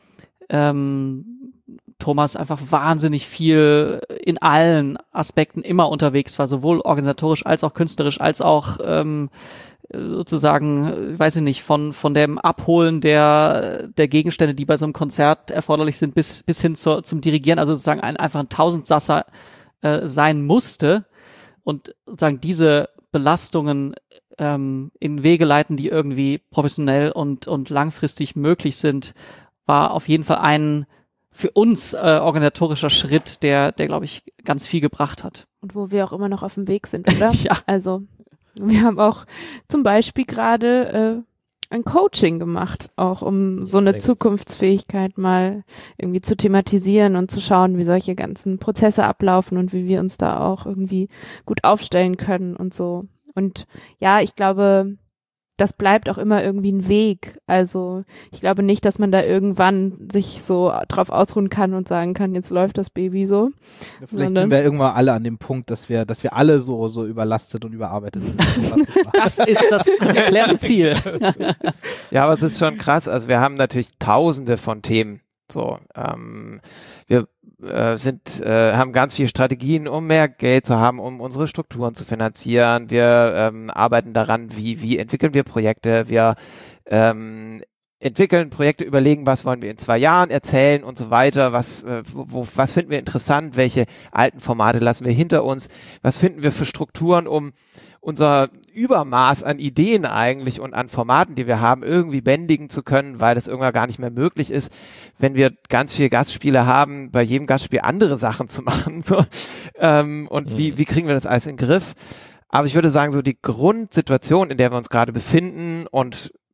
ähm, Thomas einfach wahnsinnig viel in allen Aspekten immer unterwegs war, sowohl organisatorisch als auch künstlerisch, als auch ähm, sozusagen, weiß ich nicht, von von dem Abholen der der Gegenstände, die bei so einem Konzert erforderlich sind, bis bis hin zur, zum Dirigieren, also sozusagen ein, einfach ein Tausendsasser äh, sein musste und sozusagen diese Belastungen ähm, in Wege leiten, die irgendwie professionell und und langfristig möglich sind, war auf jeden Fall ein für uns äh, organisatorischer Schritt, der, der glaube ich, ganz viel gebracht hat. Und wo wir auch immer noch auf dem Weg sind, oder? Ja. Also wir haben auch zum Beispiel gerade äh, ein Coaching gemacht, auch um so eine Zukunftsfähigkeit mal irgendwie zu thematisieren und zu schauen, wie solche ganzen Prozesse ablaufen und wie wir uns da auch irgendwie gut aufstellen können und so. Und ja, ich glaube, das bleibt auch immer irgendwie ein Weg. Also ich glaube nicht, dass man da irgendwann sich so drauf ausruhen kann und sagen kann, jetzt läuft das Baby so. Ja, vielleicht sind wir irgendwann alle an dem Punkt, dass wir, dass wir alle so so überlastet und überarbeitet sind. Das ist das erklärte Ziel. Ja, aber es ist schon krass. Also wir haben natürlich tausende von Themen. So, ähm, wir äh, sind, äh, haben ganz viele Strategien, um mehr Geld zu haben, um unsere Strukturen zu finanzieren. Wir ähm, arbeiten daran, wie, wie entwickeln wir Projekte. Wir ähm, entwickeln Projekte, überlegen, was wollen wir in zwei Jahren erzählen und so weiter. Was, äh, wo, was finden wir interessant? Welche alten Formate lassen wir hinter uns? Was finden wir für Strukturen, um unser Übermaß an Ideen eigentlich und an Formaten, die wir haben, irgendwie bändigen zu können, weil das irgendwann gar nicht mehr möglich ist, wenn wir ganz viele Gastspiele haben, bei jedem Gastspiel andere Sachen zu machen. So. Ähm, und mhm. wie, wie kriegen wir das alles in den Griff? Aber ich würde sagen, so die Grundsituation, in der wir uns gerade befinden und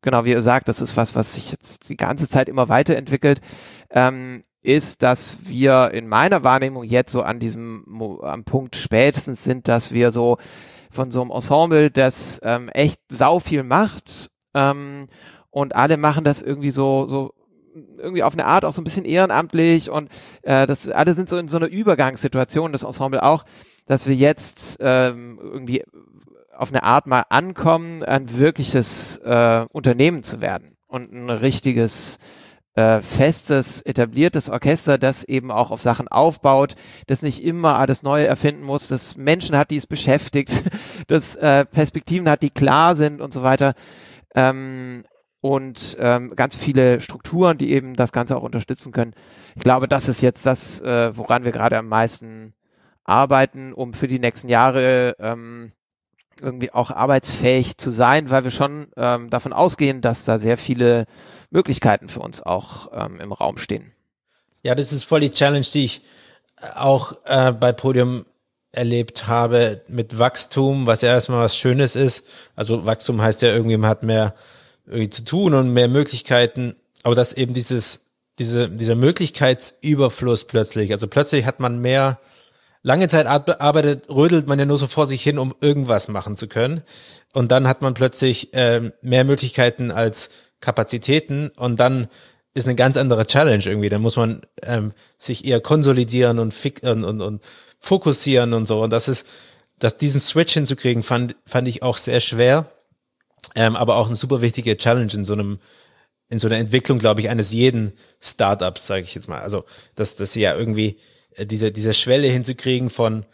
genau wie ihr sagt, das ist was, was sich jetzt die ganze Zeit immer weiterentwickelt, ähm, ist, dass wir in meiner Wahrnehmung jetzt so an diesem Mo- am Punkt spätestens sind, dass wir so von so einem Ensemble, das ähm, echt sau viel macht ähm, und alle machen das irgendwie so so irgendwie auf eine Art auch so ein bisschen ehrenamtlich und äh, das alle sind so in so einer Übergangssituation, das Ensemble auch, dass wir jetzt ähm, irgendwie auf eine Art mal ankommen, ein wirkliches äh, Unternehmen zu werden und ein richtiges Äh, festes, etabliertes Orchester, das eben auch auf Sachen aufbaut, das nicht immer alles neu erfinden muss, das Menschen hat, die es beschäftigt, das äh, Perspektiven hat, die klar sind und so weiter ähm, und ähm, ganz viele Strukturen, die eben das Ganze auch unterstützen können. Ich glaube, das ist jetzt das, äh, woran wir gerade am meisten arbeiten, um für die nächsten Jahre ähm, irgendwie auch arbeitsfähig zu sein, weil wir schon ähm, davon ausgehen, dass da sehr viele Möglichkeiten für uns auch ähm, im Raum stehen. Ja, das ist voll die Challenge, die ich auch äh, bei Podium erlebt habe mit Wachstum, was ja erstmal was Schönes ist. Also Wachstum heißt ja irgendwie, man hat mehr irgendwie zu tun und mehr Möglichkeiten, aber dass eben dieses, diese, dieser Möglichkeitsüberfluss plötzlich, also plötzlich hat man mehr, lange Zeit arbeitet, rödelt man ja nur so vor sich hin, um irgendwas machen zu können. Und dann hat man plötzlich ähm, mehr Möglichkeiten als Kapazitäten und dann ist eine ganz andere Challenge irgendwie. Dann muss man ähm, sich eher konsolidieren und, fix, und, und, und fokussieren und so. Und das ist, dass diesen Switch hinzukriegen, fand, fand ich auch sehr schwer, ähm, aber auch eine super wichtige Challenge in so einem, in so einer Entwicklung, glaube ich, eines jeden Startups, sage ich jetzt mal. Also, dass, dass sie ja irgendwie äh, diese, diese Schwelle hinzukriegen von,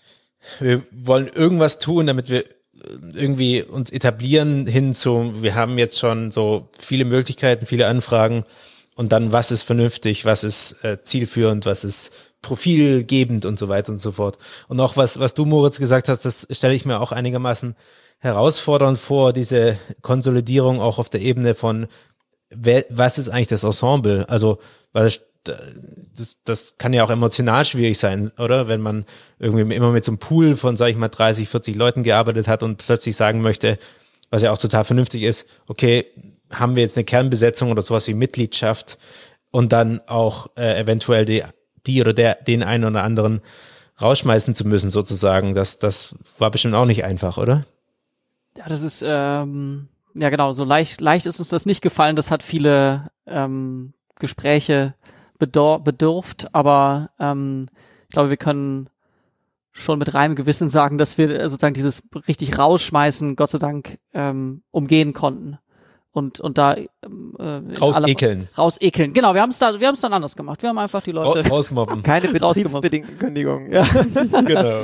wir wollen irgendwas tun, damit wir irgendwie uns etablieren hin zu, wir haben jetzt schon so viele Möglichkeiten, viele Anfragen und dann, was ist vernünftig, was ist äh, zielführend, was ist profilgebend und so weiter und so fort. Und auch was, was du, Moritz, gesagt hast, das stelle ich mir auch einigermaßen herausfordernd vor, diese Konsolidierung auch auf der Ebene von, wer, was ist eigentlich das Ensemble? Also, weil Das, das kann ja auch emotional schwierig sein, oder? Wenn man irgendwie immer mit so einem Pool von, sag ich mal, dreißig, vierzig Leuten gearbeitet hat und plötzlich sagen möchte, was ja auch total vernünftig ist, okay, haben wir jetzt eine Kernbesetzung oder sowas wie Mitgliedschaft und dann auch äh, eventuell die, die oder der, den einen oder anderen rausschmeißen zu müssen, sozusagen. Das, das war bestimmt auch nicht einfach, oder? Ja, das ist, ähm, ja genau, so leicht, leicht ist uns das nicht gefallen. Das hat viele ähm, Gespräche bedor- bedurft, aber ähm, ich glaube, wir können schon mit reinem Gewissen sagen, dass wir sozusagen dieses richtig Rausschmeißen, Gott sei Dank, ähm, umgehen konnten. Und, und da ähm, äh, rausekeln. Rausekeln. Genau, wir haben es da, wir haben es dann anders gemacht. Wir haben einfach die Leute rausmobben. Keine betriebsbedingten Kündigungen. Ja. Genau.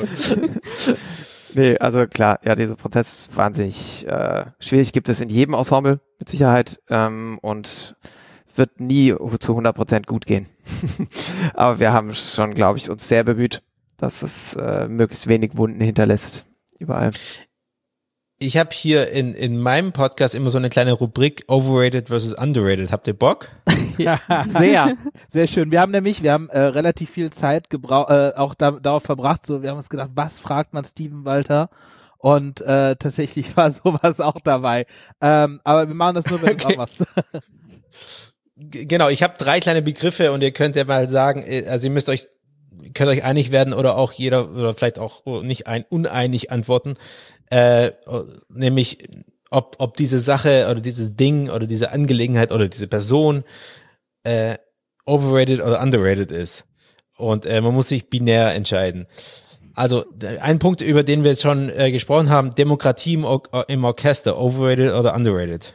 Nee, also klar, ja, dieser Prozess ist wahnsinnig äh, schwierig, gibt es in jedem Ensemble mit Sicherheit ähm, und wird nie zu hundert Prozent gut gehen. Aber wir haben schon, glaube ich, uns sehr bemüht, dass es äh, möglichst wenig Wunden hinterlässt überall. Ich habe hier in, in meinem Podcast immer so eine kleine Rubrik Overrated versus Underrated. Habt ihr Bock? Ja, sehr. Sehr schön. Wir haben nämlich, wir haben äh, relativ viel Zeit gebraucht, äh, auch da, darauf verbracht, so, wir haben uns gedacht, was fragt man Steven Walter? Und äh, tatsächlich war sowas auch dabei. Ähm, aber wir machen das nur, wenn okay. auch was. Genau, ich habe drei kleine Begriffe und ihr könnt ja mal sagen, also ihr müsst euch, könnt euch einig werden oder auch jeder oder vielleicht auch nicht ein uneinig antworten, äh, nämlich ob ob diese Sache oder dieses Ding oder diese Angelegenheit oder diese Person äh, overrated oder underrated ist. Und äh, man muss sich binär entscheiden. Also ein Punkt, über den wir jetzt schon äh, gesprochen haben, Demokratie im, Or- im Orchester, overrated oder underrated?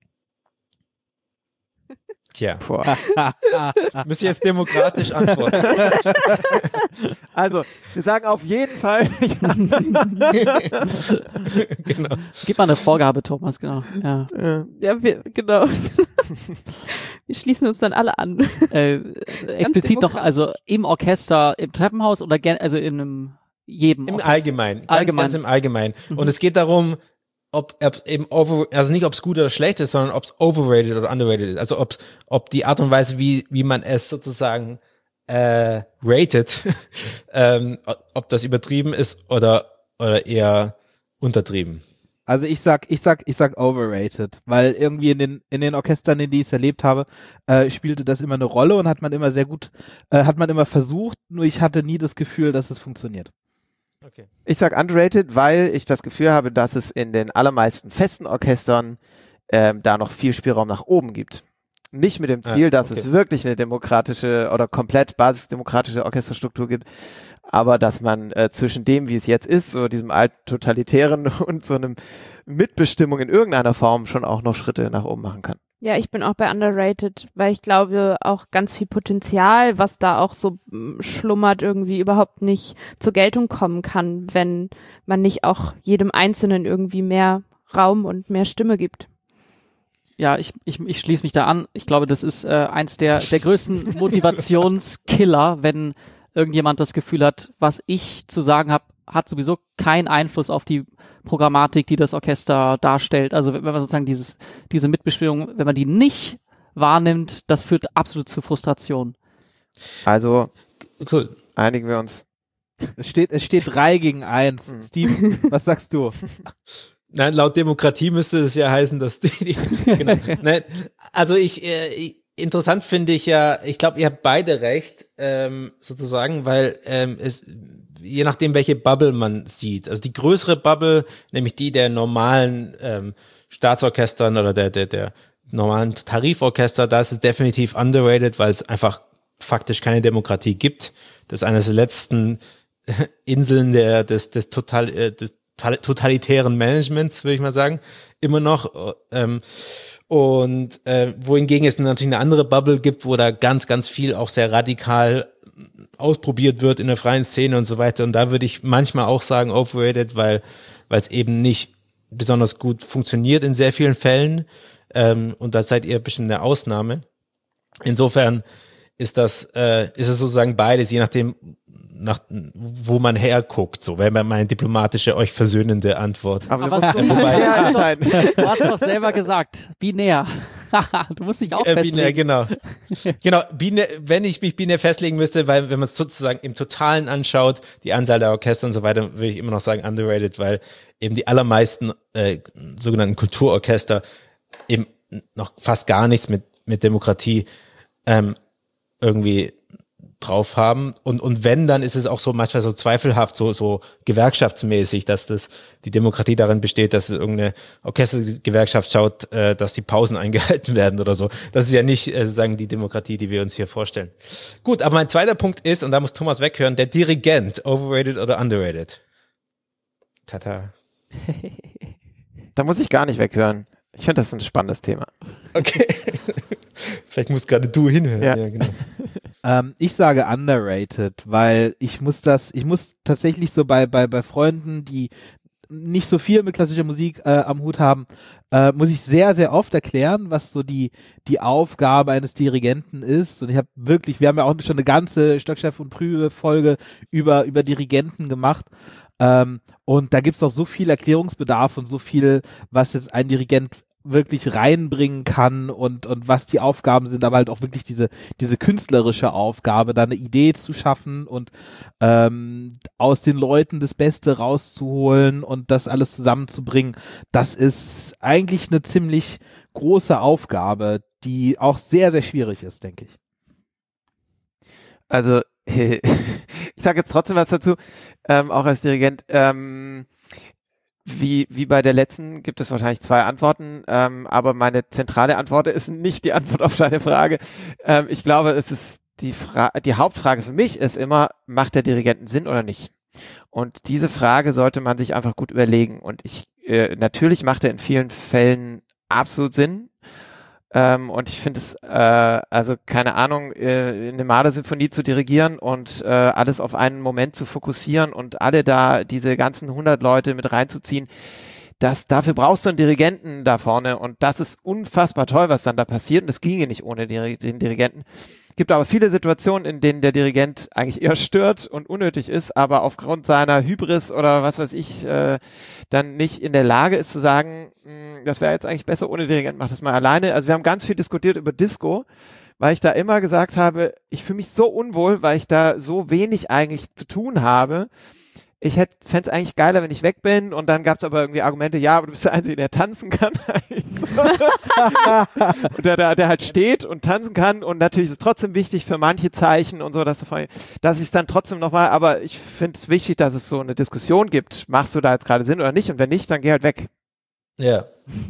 Tja, müsst ihr jetzt demokratisch antworten. Also, wir sagen auf jeden Fall. Genau. Gib mal eine Vorgabe, Thomas, genau. Ja, Ja, wir, genau. Wir schließen uns dann alle an. äh, explizit noch, demokratisch. also im Orchester, im Treppenhaus oder gen- also in einem jedem Im Orchester? Allgemeinen, ganz, Allgemein. ganz im Allgemeinen. Mhm. Und es geht darum, ob, ob eben over, also nicht ob es gut oder schlecht ist, sondern ob es overrated oder underrated ist. Also ob ob die Art und Weise, wie wie man es sozusagen äh, rated, ähm, ob das übertrieben ist oder oder eher untertrieben. Also ich sag, ich sag, ich sag overrated, weil irgendwie in den in den Orchestern, in die ich es erlebt habe, äh, spielte das immer eine Rolle und hat man immer sehr gut, äh, hat man immer versucht, nur ich hatte nie das Gefühl, dass es funktioniert. Okay. Ich sag underrated, weil ich das Gefühl habe, dass es in den allermeisten festen Orchestern ähm, da noch viel Spielraum nach oben gibt. Nicht mit dem Ziel, Ah, dass okay. es wirklich eine demokratische oder komplett basisdemokratische Orchesterstruktur gibt, aber dass man äh, zwischen dem, wie es jetzt ist, so diesem alten totalitären und so einem Mitbestimmung in irgendeiner Form schon auch noch Schritte nach oben machen kann. Ja, ich bin auch bei underrated, weil ich glaube, auch ganz viel Potenzial, was da auch so mm, schlummert, irgendwie überhaupt nicht zur Geltung kommen kann, wenn man nicht auch jedem Einzelnen irgendwie mehr Raum und mehr Stimme gibt. Ja, ich, ich, ich schließe mich da an. Ich glaube, das ist äh, eins der, der größten Motivationskiller, wenn irgendjemand das Gefühl hat, was ich zu sagen habe, hat sowieso keinen Einfluss auf die Programmatik, die das Orchester darstellt. Also wenn man sozusagen dieses, diese Mitbestimmung, wenn man die nicht wahrnimmt, das führt absolut zu Frustration. Also Cool. einigen wir uns. Es steht, es steht drei gegen eins. Mhm. Steven, was sagst du? Nein, laut Demokratie müsste es ja heißen, dass die, die genau. Nein, also ich, äh, ich interessant finde ich ja, ich glaube, ihr habt beide recht, ähm, sozusagen, weil ähm, es je nachdem, welche Bubble man sieht. Also die größere Bubble, nämlich die der normalen ähm, Staatsorchestern oder der der der normalen Tariforchester, da ist es definitiv underrated, weil es einfach faktisch keine Demokratie gibt. Das ist eines der letzten Inseln der des des total äh, des totalitären Managements, würde ich mal sagen, immer noch. Ähm, und äh, wohingegen es natürlich eine andere Bubble gibt, wo da ganz, ganz viel auch sehr radikal ausprobiert wird in der freien Szene und so weiter. Und da würde ich manchmal auch sagen overrated, weil weil es eben nicht besonders gut funktioniert in sehr vielen Fällen. Ähm, und da seid ihr bestimmt eine Ausnahme. Insofern ist das, äh, ist es sozusagen beides, je nachdem, nach, wo man herguckt, so, wäre meine diplomatische, euch versöhnende Antwort. Aber, Aber du musst es- wobei, Ja, ja, also- entscheiden. Du hast doch selber gesagt, binär. Du musst dich auch Äh, binär, festlegen. genau. Genau, binär, wenn ich mich binär festlegen müsste, weil wenn man es sozusagen im Totalen anschaut, die Anzahl der Orchester und so weiter, würde ich immer noch sagen underrated, weil eben die allermeisten äh, sogenannten Kulturorchester eben noch fast gar nichts mit, mit Demokratie ähm, irgendwie drauf haben. Und, und wenn, dann ist es auch so manchmal so zweifelhaft, so, so gewerkschaftsmäßig, dass das, die Demokratie darin besteht, dass irgendeine Orchestergewerkschaft schaut, äh, dass die Pausen eingehalten werden oder so. Das ist ja nicht, äh, sozusagen die Demokratie, die wir uns hier vorstellen. Gut, aber mein zweiter Punkt ist, und da muss Thomas weghören, der Dirigent, overrated oder underrated? Tata. Da muss ich gar nicht weghören. Ich finde, das ist ein spannendes Thema. Okay. Vielleicht musst gerade du hinhören. Ja. Ja, genau. Ähm, ich sage underrated, weil ich muss das, ich muss tatsächlich so bei, bei, bei Freunden, die nicht so viel mit klassischer Musik äh, am Hut haben, äh, muss ich sehr, sehr oft erklären, was so die, die Aufgabe eines Dirigenten ist. Und ich habe wirklich, wir haben ja auch schon eine ganze Stockchef- und Prüfe-Folge über, über Dirigenten gemacht. Ähm, und da gibt es auch so viel Erklärungsbedarf und so viel, was jetzt ein Dirigent wirklich reinbringen kann und, und was die Aufgaben sind, aber halt auch wirklich diese, diese künstlerische Aufgabe, da eine Idee zu schaffen und ähm, aus den Leuten das Beste rauszuholen und das alles zusammenzubringen. Das ist eigentlich eine ziemlich große Aufgabe, die auch sehr, sehr schwierig ist, denke ich. Also, ich sage jetzt trotzdem was dazu, ähm, auch als Dirigent. Ähm, wie, wie bei der letzten gibt es wahrscheinlich zwei Antworten, ähm, aber meine zentrale Antwort ist nicht die Antwort auf deine Frage. Ähm, ich glaube, es ist die Fra- die Hauptfrage für mich ist immer, macht der Dirigent einen Sinn oder nicht? Und diese Frage sollte man sich einfach gut überlegen. Und ich, äh, natürlich macht er in vielen Fällen absolut Sinn. Ähm, und ich finde es, äh, also keine Ahnung, äh, eine Mahler-Symphonie zu dirigieren und äh, alles auf einen Moment zu fokussieren und alle da, diese ganzen hundert Leute mit reinzuziehen, das, dafür brauchst du einen Dirigenten da vorne und das ist unfassbar toll, was dann da passiert und das ginge nicht ohne Diri- den Dirigenten. Es gibt aber viele Situationen, in denen der Dirigent eigentlich eher stört und unnötig ist, aber aufgrund seiner Hybris oder was weiß ich, äh, dann nicht in der Lage ist zu sagen, mh, das wäre jetzt eigentlich besser ohne Dirigent, mach das mal alleine. Also wir haben ganz viel diskutiert über Disco, weil ich da immer gesagt habe, ich fühle mich so unwohl, weil ich da so wenig eigentlich zu tun habe. ich hätte, fände es eigentlich geiler, wenn ich weg bin und dann gab es aber irgendwie Argumente, ja, aber du bist der Einzige, der tanzen kann. und der, der, der halt steht und tanzen kann und natürlich ist es trotzdem wichtig für manche Zeichen und so, dass, du vorhin, dass ich es dann trotzdem nochmal, aber ich finde es wichtig, dass es so eine Diskussion gibt. Machst du da jetzt gerade Sinn oder nicht? Und wenn nicht, dann geh halt weg. Ja.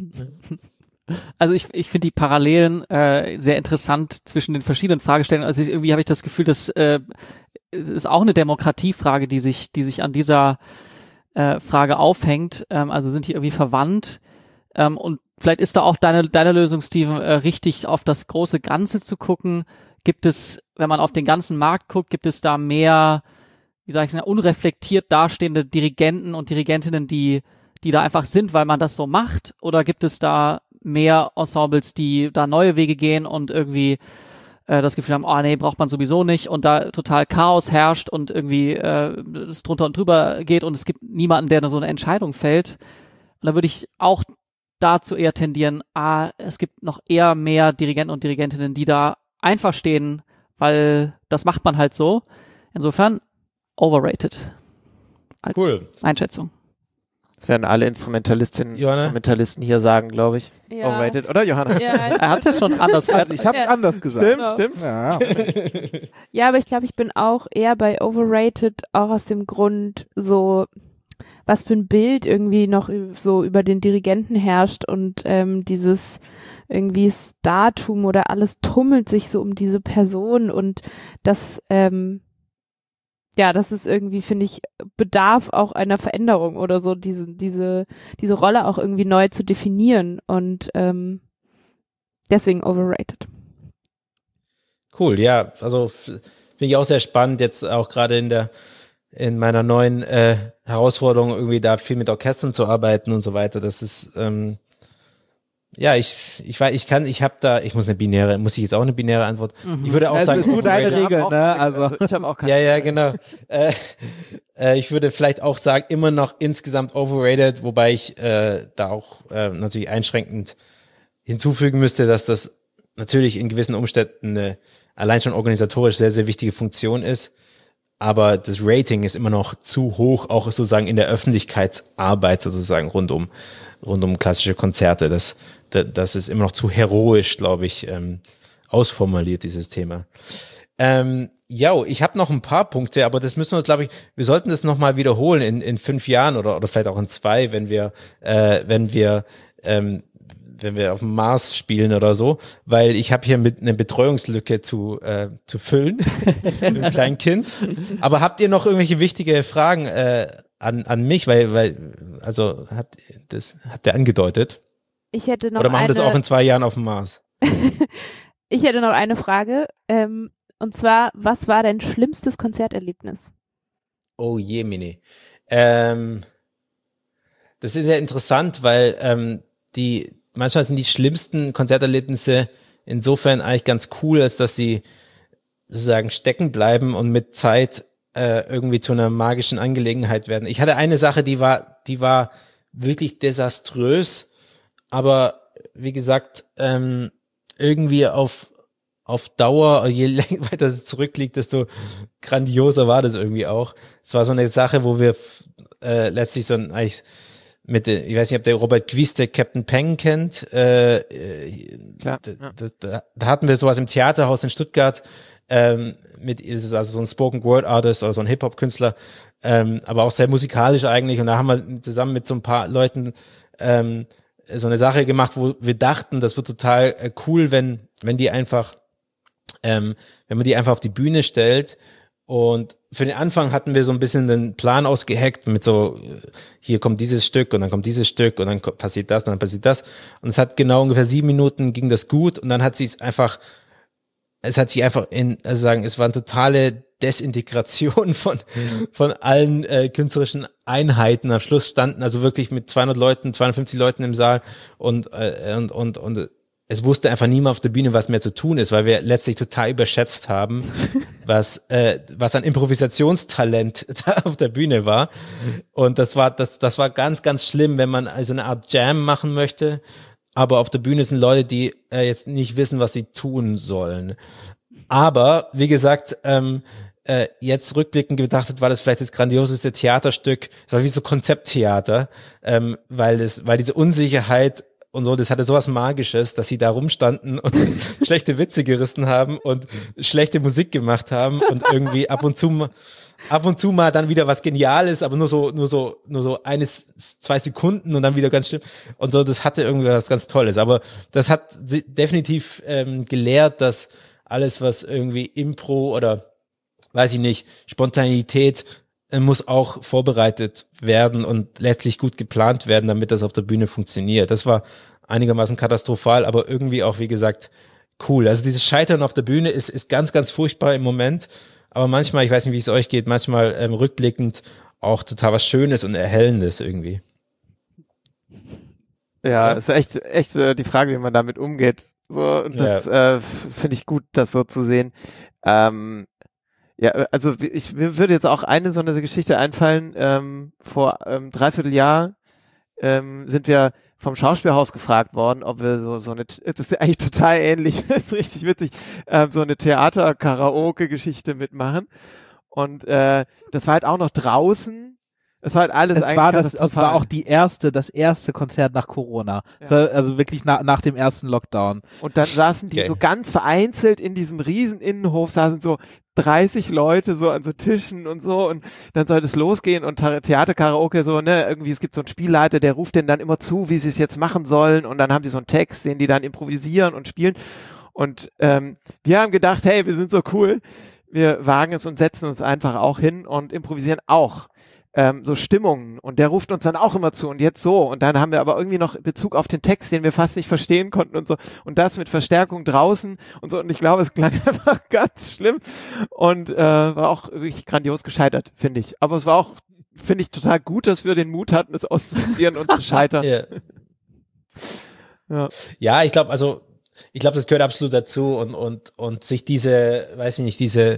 Also ich, ich finde die Parallelen äh, sehr interessant zwischen den verschiedenen Fragestellungen. Also ich, irgendwie habe ich das Gefühl, dass äh, es ist auch eine Demokratiefrage, die sich, die sich an dieser äh, Frage aufhängt. Ähm, also sind die irgendwie verwandt? Ähm, und vielleicht ist da auch deine, deine Lösung, Steven, äh, richtig auf das große Ganze zu gucken. Gibt es, wenn man auf den ganzen Markt guckt, gibt es da mehr, wie sage ich es, unreflektiert dastehende Dirigenten und Dirigentinnen, die, die da einfach sind, weil man das so macht? Oder gibt es da mehr Ensembles, die da neue Wege gehen und irgendwie äh, das Gefühl haben, oh nee, braucht man sowieso nicht und da total Chaos herrscht und irgendwie äh, es drunter und drüber geht und es gibt niemanden, der so eine Entscheidung fällt. Und da würde ich auch dazu eher tendieren, ah, es gibt noch eher mehr Dirigenten und Dirigentinnen, die da einfach stehen, weil das macht man halt so. Insofern overrated. Als Cool. Einschätzung. Das werden alle Instrumentalistinnen Johanna? Instrumentalisten hier sagen, glaube ich. Ja. Overrated, oder Johanna? Ja, Er hat es ja schon anders. Also ich habe Ja. anders gesagt. Stimmt, Ja. stimmt. Ja. ja, aber ich glaube, ich bin auch eher bei overrated, auch aus dem Grund so, was für ein Bild irgendwie noch ü- so über den Dirigenten herrscht und ähm, dieses irgendwie Startum oder alles tummelt sich so um diese Person und das, ähm, ja, das ist irgendwie, finde ich, bedarf auch einer Veränderung oder so, diese, diese, diese Rolle auch irgendwie neu zu definieren und ähm, deswegen overrated. Cool, ja, also f- finde ich auch sehr spannend, jetzt auch gerade in der in meiner neuen äh, Herausforderung irgendwie da viel mit Orchestern zu arbeiten und so weiter. Das ist ähm, ja, ich ich weiß, ich kann, ich habe da, ich muss eine binäre, muss ich jetzt auch eine binäre Antwort. Ich würde auch Also sagen, du deine overrated. Regeln, ne? Also ich habe auch keine Ja, ja, genau. äh, äh, ich würde vielleicht auch sagen, immer noch insgesamt overrated, wobei ich äh, da auch äh, natürlich einschränkend hinzufügen müsste, dass das natürlich in gewissen Umständen eine allein schon organisatorisch sehr, sehr wichtige Funktion ist. Aber das Rating ist immer noch zu hoch, auch sozusagen in der Öffentlichkeitsarbeit sozusagen rund um, rund um klassische Konzerte. Das, das, das ist immer noch zu heroisch, glaube ich, ähm, ausformuliert, dieses Thema. Ähm, ja, ich habe noch ein paar Punkte, aber das müssen wir uns, glaube ich, wir sollten das nochmal wiederholen in, in fünf Jahren oder, oder vielleicht auch in zwei, wenn wir, äh, wenn wir, ähm, wenn wir auf dem Mars spielen oder so, weil ich habe hier mit eine Betreuungslücke zu äh, zu füllen mit einem kleinen Kind. Aber habt ihr noch irgendwelche wichtige Fragen äh, an an mich, weil weil also hat das hat der angedeutet Ich hätte noch oder machen wir eine, das auch in zwei Jahren auf dem Mars? ich hätte noch eine Frage, ähm, und zwar, was war dein schlimmstes Konzerterlebnis? Oh je, Mini. Ähm, das ist ja interessant, weil ähm, die manchmal sind die schlimmsten Konzerterlebnisse insofern eigentlich ganz cool, als dass sie sozusagen stecken bleiben und mit Zeit äh, irgendwie zu einer magischen Angelegenheit werden. Ich hatte eine Sache, die war, die war wirklich desaströs, aber wie gesagt, ähm, irgendwie auf auf Dauer, je länger weiter es zurückliegt, desto grandioser war das irgendwie auch. Es war so eine Sache, wo wir äh, letztlich so ein eigentlich mit, ich weiß nicht, ob der Robert Gwies, der Captain Peng kennt. Äh, Klar, da, ja. da, da, da hatten wir sowas im Theaterhaus in Stuttgart ähm, mit, ist es also so ein Spoken Word Artist oder so ein Hip Hop Künstler, ähm, aber auch sehr musikalisch eigentlich. Und da haben wir zusammen mit so ein paar Leuten ähm, so eine Sache gemacht, wo wir dachten, das wird total äh, cool, wenn wenn die einfach, ähm, wenn man die einfach auf die Bühne stellt. Und für den Anfang hatten wir so ein bisschen den Plan ausgeheckt mit so, hier kommt dieses Stück und dann kommt dieses Stück und dann passiert das und dann passiert das. Und es hat genau ungefähr sieben Minuten ging das gut und dann hat sie es einfach, es hat sich einfach in, also sagen, es war eine totale Desintegration von, von allen äh, künstlerischen Einheiten. Am Schluss standen also wirklich mit zweihundert Leuten, zweihundertfünfzig Leuten im Saal und, äh, und, und, und es wusste einfach niemand auf der Bühne, was mehr zu tun ist, weil wir letztlich total überschätzt haben, was äh, was an Improvisationstalent da auf der Bühne war. Und das war das das war ganz ganz schlimm, wenn man also eine Art Jam machen möchte, aber auf der Bühne sind Leute, die äh, jetzt nicht wissen, was sie tun sollen. Aber wie gesagt, ähm, äh, jetzt rückblickend betrachtet, war das vielleicht das grandioseste Theaterstück. Es war wie so Konzepttheater, ähm, weil es, weil diese Unsicherheit und so, das hatte sowas Magisches, dass sie da rumstanden und schlechte Witze gerissen haben und schlechte Musik gemacht haben und irgendwie ab und zu mal, ab und zu mal dann wieder was Geniales, aber nur so, nur so, nur so eines, zwei Sekunden und dann wieder ganz schlimm. Und so, das hatte irgendwie was ganz Tolles. Aber das hat definitiv ähm, gelehrt, dass alles, was irgendwie Impro oder, weiß ich nicht, Spontanität äh, muss auch vorbereitet werden und letztlich gut geplant werden, damit das auf der Bühne funktioniert. Das war einigermaßen katastrophal, aber irgendwie auch, wie gesagt, cool. Also dieses Scheitern auf der Bühne ist, ist ganz, ganz furchtbar im Moment. Aber manchmal, ich weiß nicht, wie es euch geht, manchmal ähm, rückblickend auch total was Schönes und Erhellendes irgendwie. Ja, Ja. ist echt, echt äh, die Frage, wie man damit umgeht. So, und das äh, finde ich gut, das so zu sehen. Ähm, ja, also ich, mir würde jetzt auch eine so eine Geschichte einfallen. Ähm, vor ähm, dreiviertel Jahr ähm, sind wir vom Schauspielhaus gefragt worden, ob wir so so eine, das ist eigentlich total ähnlich, das ist richtig witzig, ähm, so eine Theater-Karaoke-Geschichte mitmachen. Und äh, das war halt auch noch draußen. Es war halt alles Es eigentlich war das, es katastrophal. war auch die erste, das erste Konzert nach Corona. Ja. Es war also wirklich nach, nach dem ersten Lockdown. Und dann saßen die Okay. so ganz vereinzelt in diesem riesen Innenhof, saßen so dreißig Leute so an so Tischen und so, und dann sollte es losgehen und Ta- Theaterkaraoke so, ne, irgendwie, es gibt so einen Spielleiter, der ruft denen dann immer zu, wie sie es jetzt machen sollen, und dann haben die so einen Text, den die dann improvisieren und spielen, und ähm, wir haben gedacht, hey, wir sind so cool, wir wagen es und setzen uns einfach auch hin und improvisieren auch ähm, so Stimmungen, und der ruft uns dann auch immer zu und jetzt so, und dann haben wir aber irgendwie noch Bezug auf den Text, den wir fast nicht verstehen konnten und so, und das mit Verstärkung draußen und so, und ich glaube, es klang einfach ganz schlimm und äh, war auch wirklich grandios gescheitert, finde ich, aber es war auch, finde ich, total gut, dass wir den Mut hatten, es auszuprobieren und zu scheitern. Ja. Ja. Ja, ich glaube, also ich glaube, das gehört absolut dazu, und und und sich diese, weiß ich nicht, diese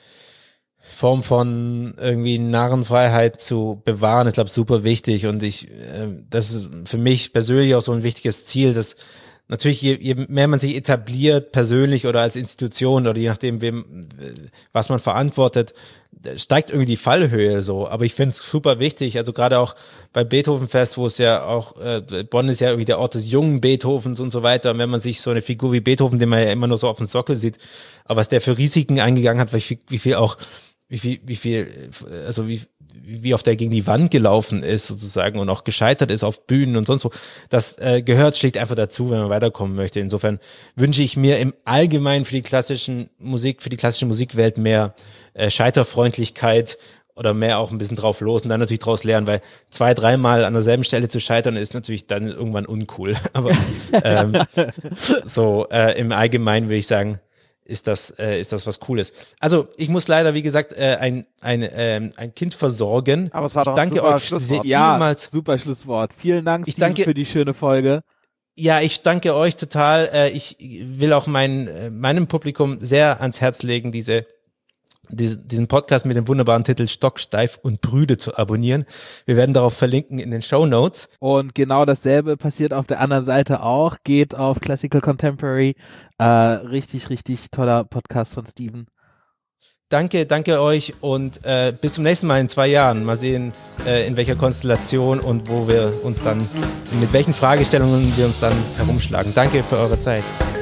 Form von irgendwie Narrenfreiheit zu bewahren, ist, glaube ich, super wichtig, und ich, äh, das ist für mich persönlich auch so ein wichtiges Ziel, dass natürlich je, je mehr man sich etabliert, persönlich oder als Institution oder je nachdem, wem, was man verantwortet, steigt irgendwie die Fallhöhe so. Aber ich finde es super wichtig, also gerade auch bei Beethovenfest, wo es ja auch, äh, Bonn ist ja irgendwie der Ort des jungen Beethovens und so weiter. Und wenn man sich so eine Figur wie Beethoven, den man ja immer nur so auf dem Sockel sieht, aber was der für Risiken eingegangen hat, wie viel, wie viel auch, wie viel, wie viel, also wie, wie oft er gegen die Wand gelaufen ist sozusagen und auch gescheitert ist auf Bühnen und sonst wo, das äh, gehört schlicht einfach dazu, wenn man weiterkommen möchte. Insofern wünsche ich mir im Allgemeinen für die klassischen Musik, für die klassische Musikwelt mehr äh, Scheiterfreundlichkeit oder mehr auch ein bisschen drauf los und dann natürlich draus lernen, weil zwei, dreimal an derselben Stelle zu scheitern ist natürlich dann irgendwann uncool. Aber ähm, so äh, im Allgemeinen würde ich sagen, ist das äh, ist das was Cooles. Also ich muss leider, wie gesagt, äh, ein ein ähm, ein Kind versorgen. Aber es war Ich doch ein danke super euch Schlusswort. sehr, Ja, vielmals. super Schlusswort. Vielen Dank, Ich Steven, danke- für die schöne Folge. Ja, ich danke euch total. Äh, ich will auch mein, äh, meinem Publikum sehr ans Herz legen, diese, diese, diesen Podcast mit dem wunderbaren Titel Stocksteif und Brüde zu abonnieren. Wir werden darauf verlinken in den Shownotes. Und genau dasselbe passiert auf der anderen Seite auch. Geht auf Classical Contemporary. Äh, richtig, richtig toller Podcast von Steven. Danke, danke euch, und äh, bis zum nächsten Mal in zwei Jahren. Mal sehen, äh, in welcher Konstellation und wo wir uns dann, mit welchen Fragestellungen wir uns dann herumschlagen. Danke für eure Zeit.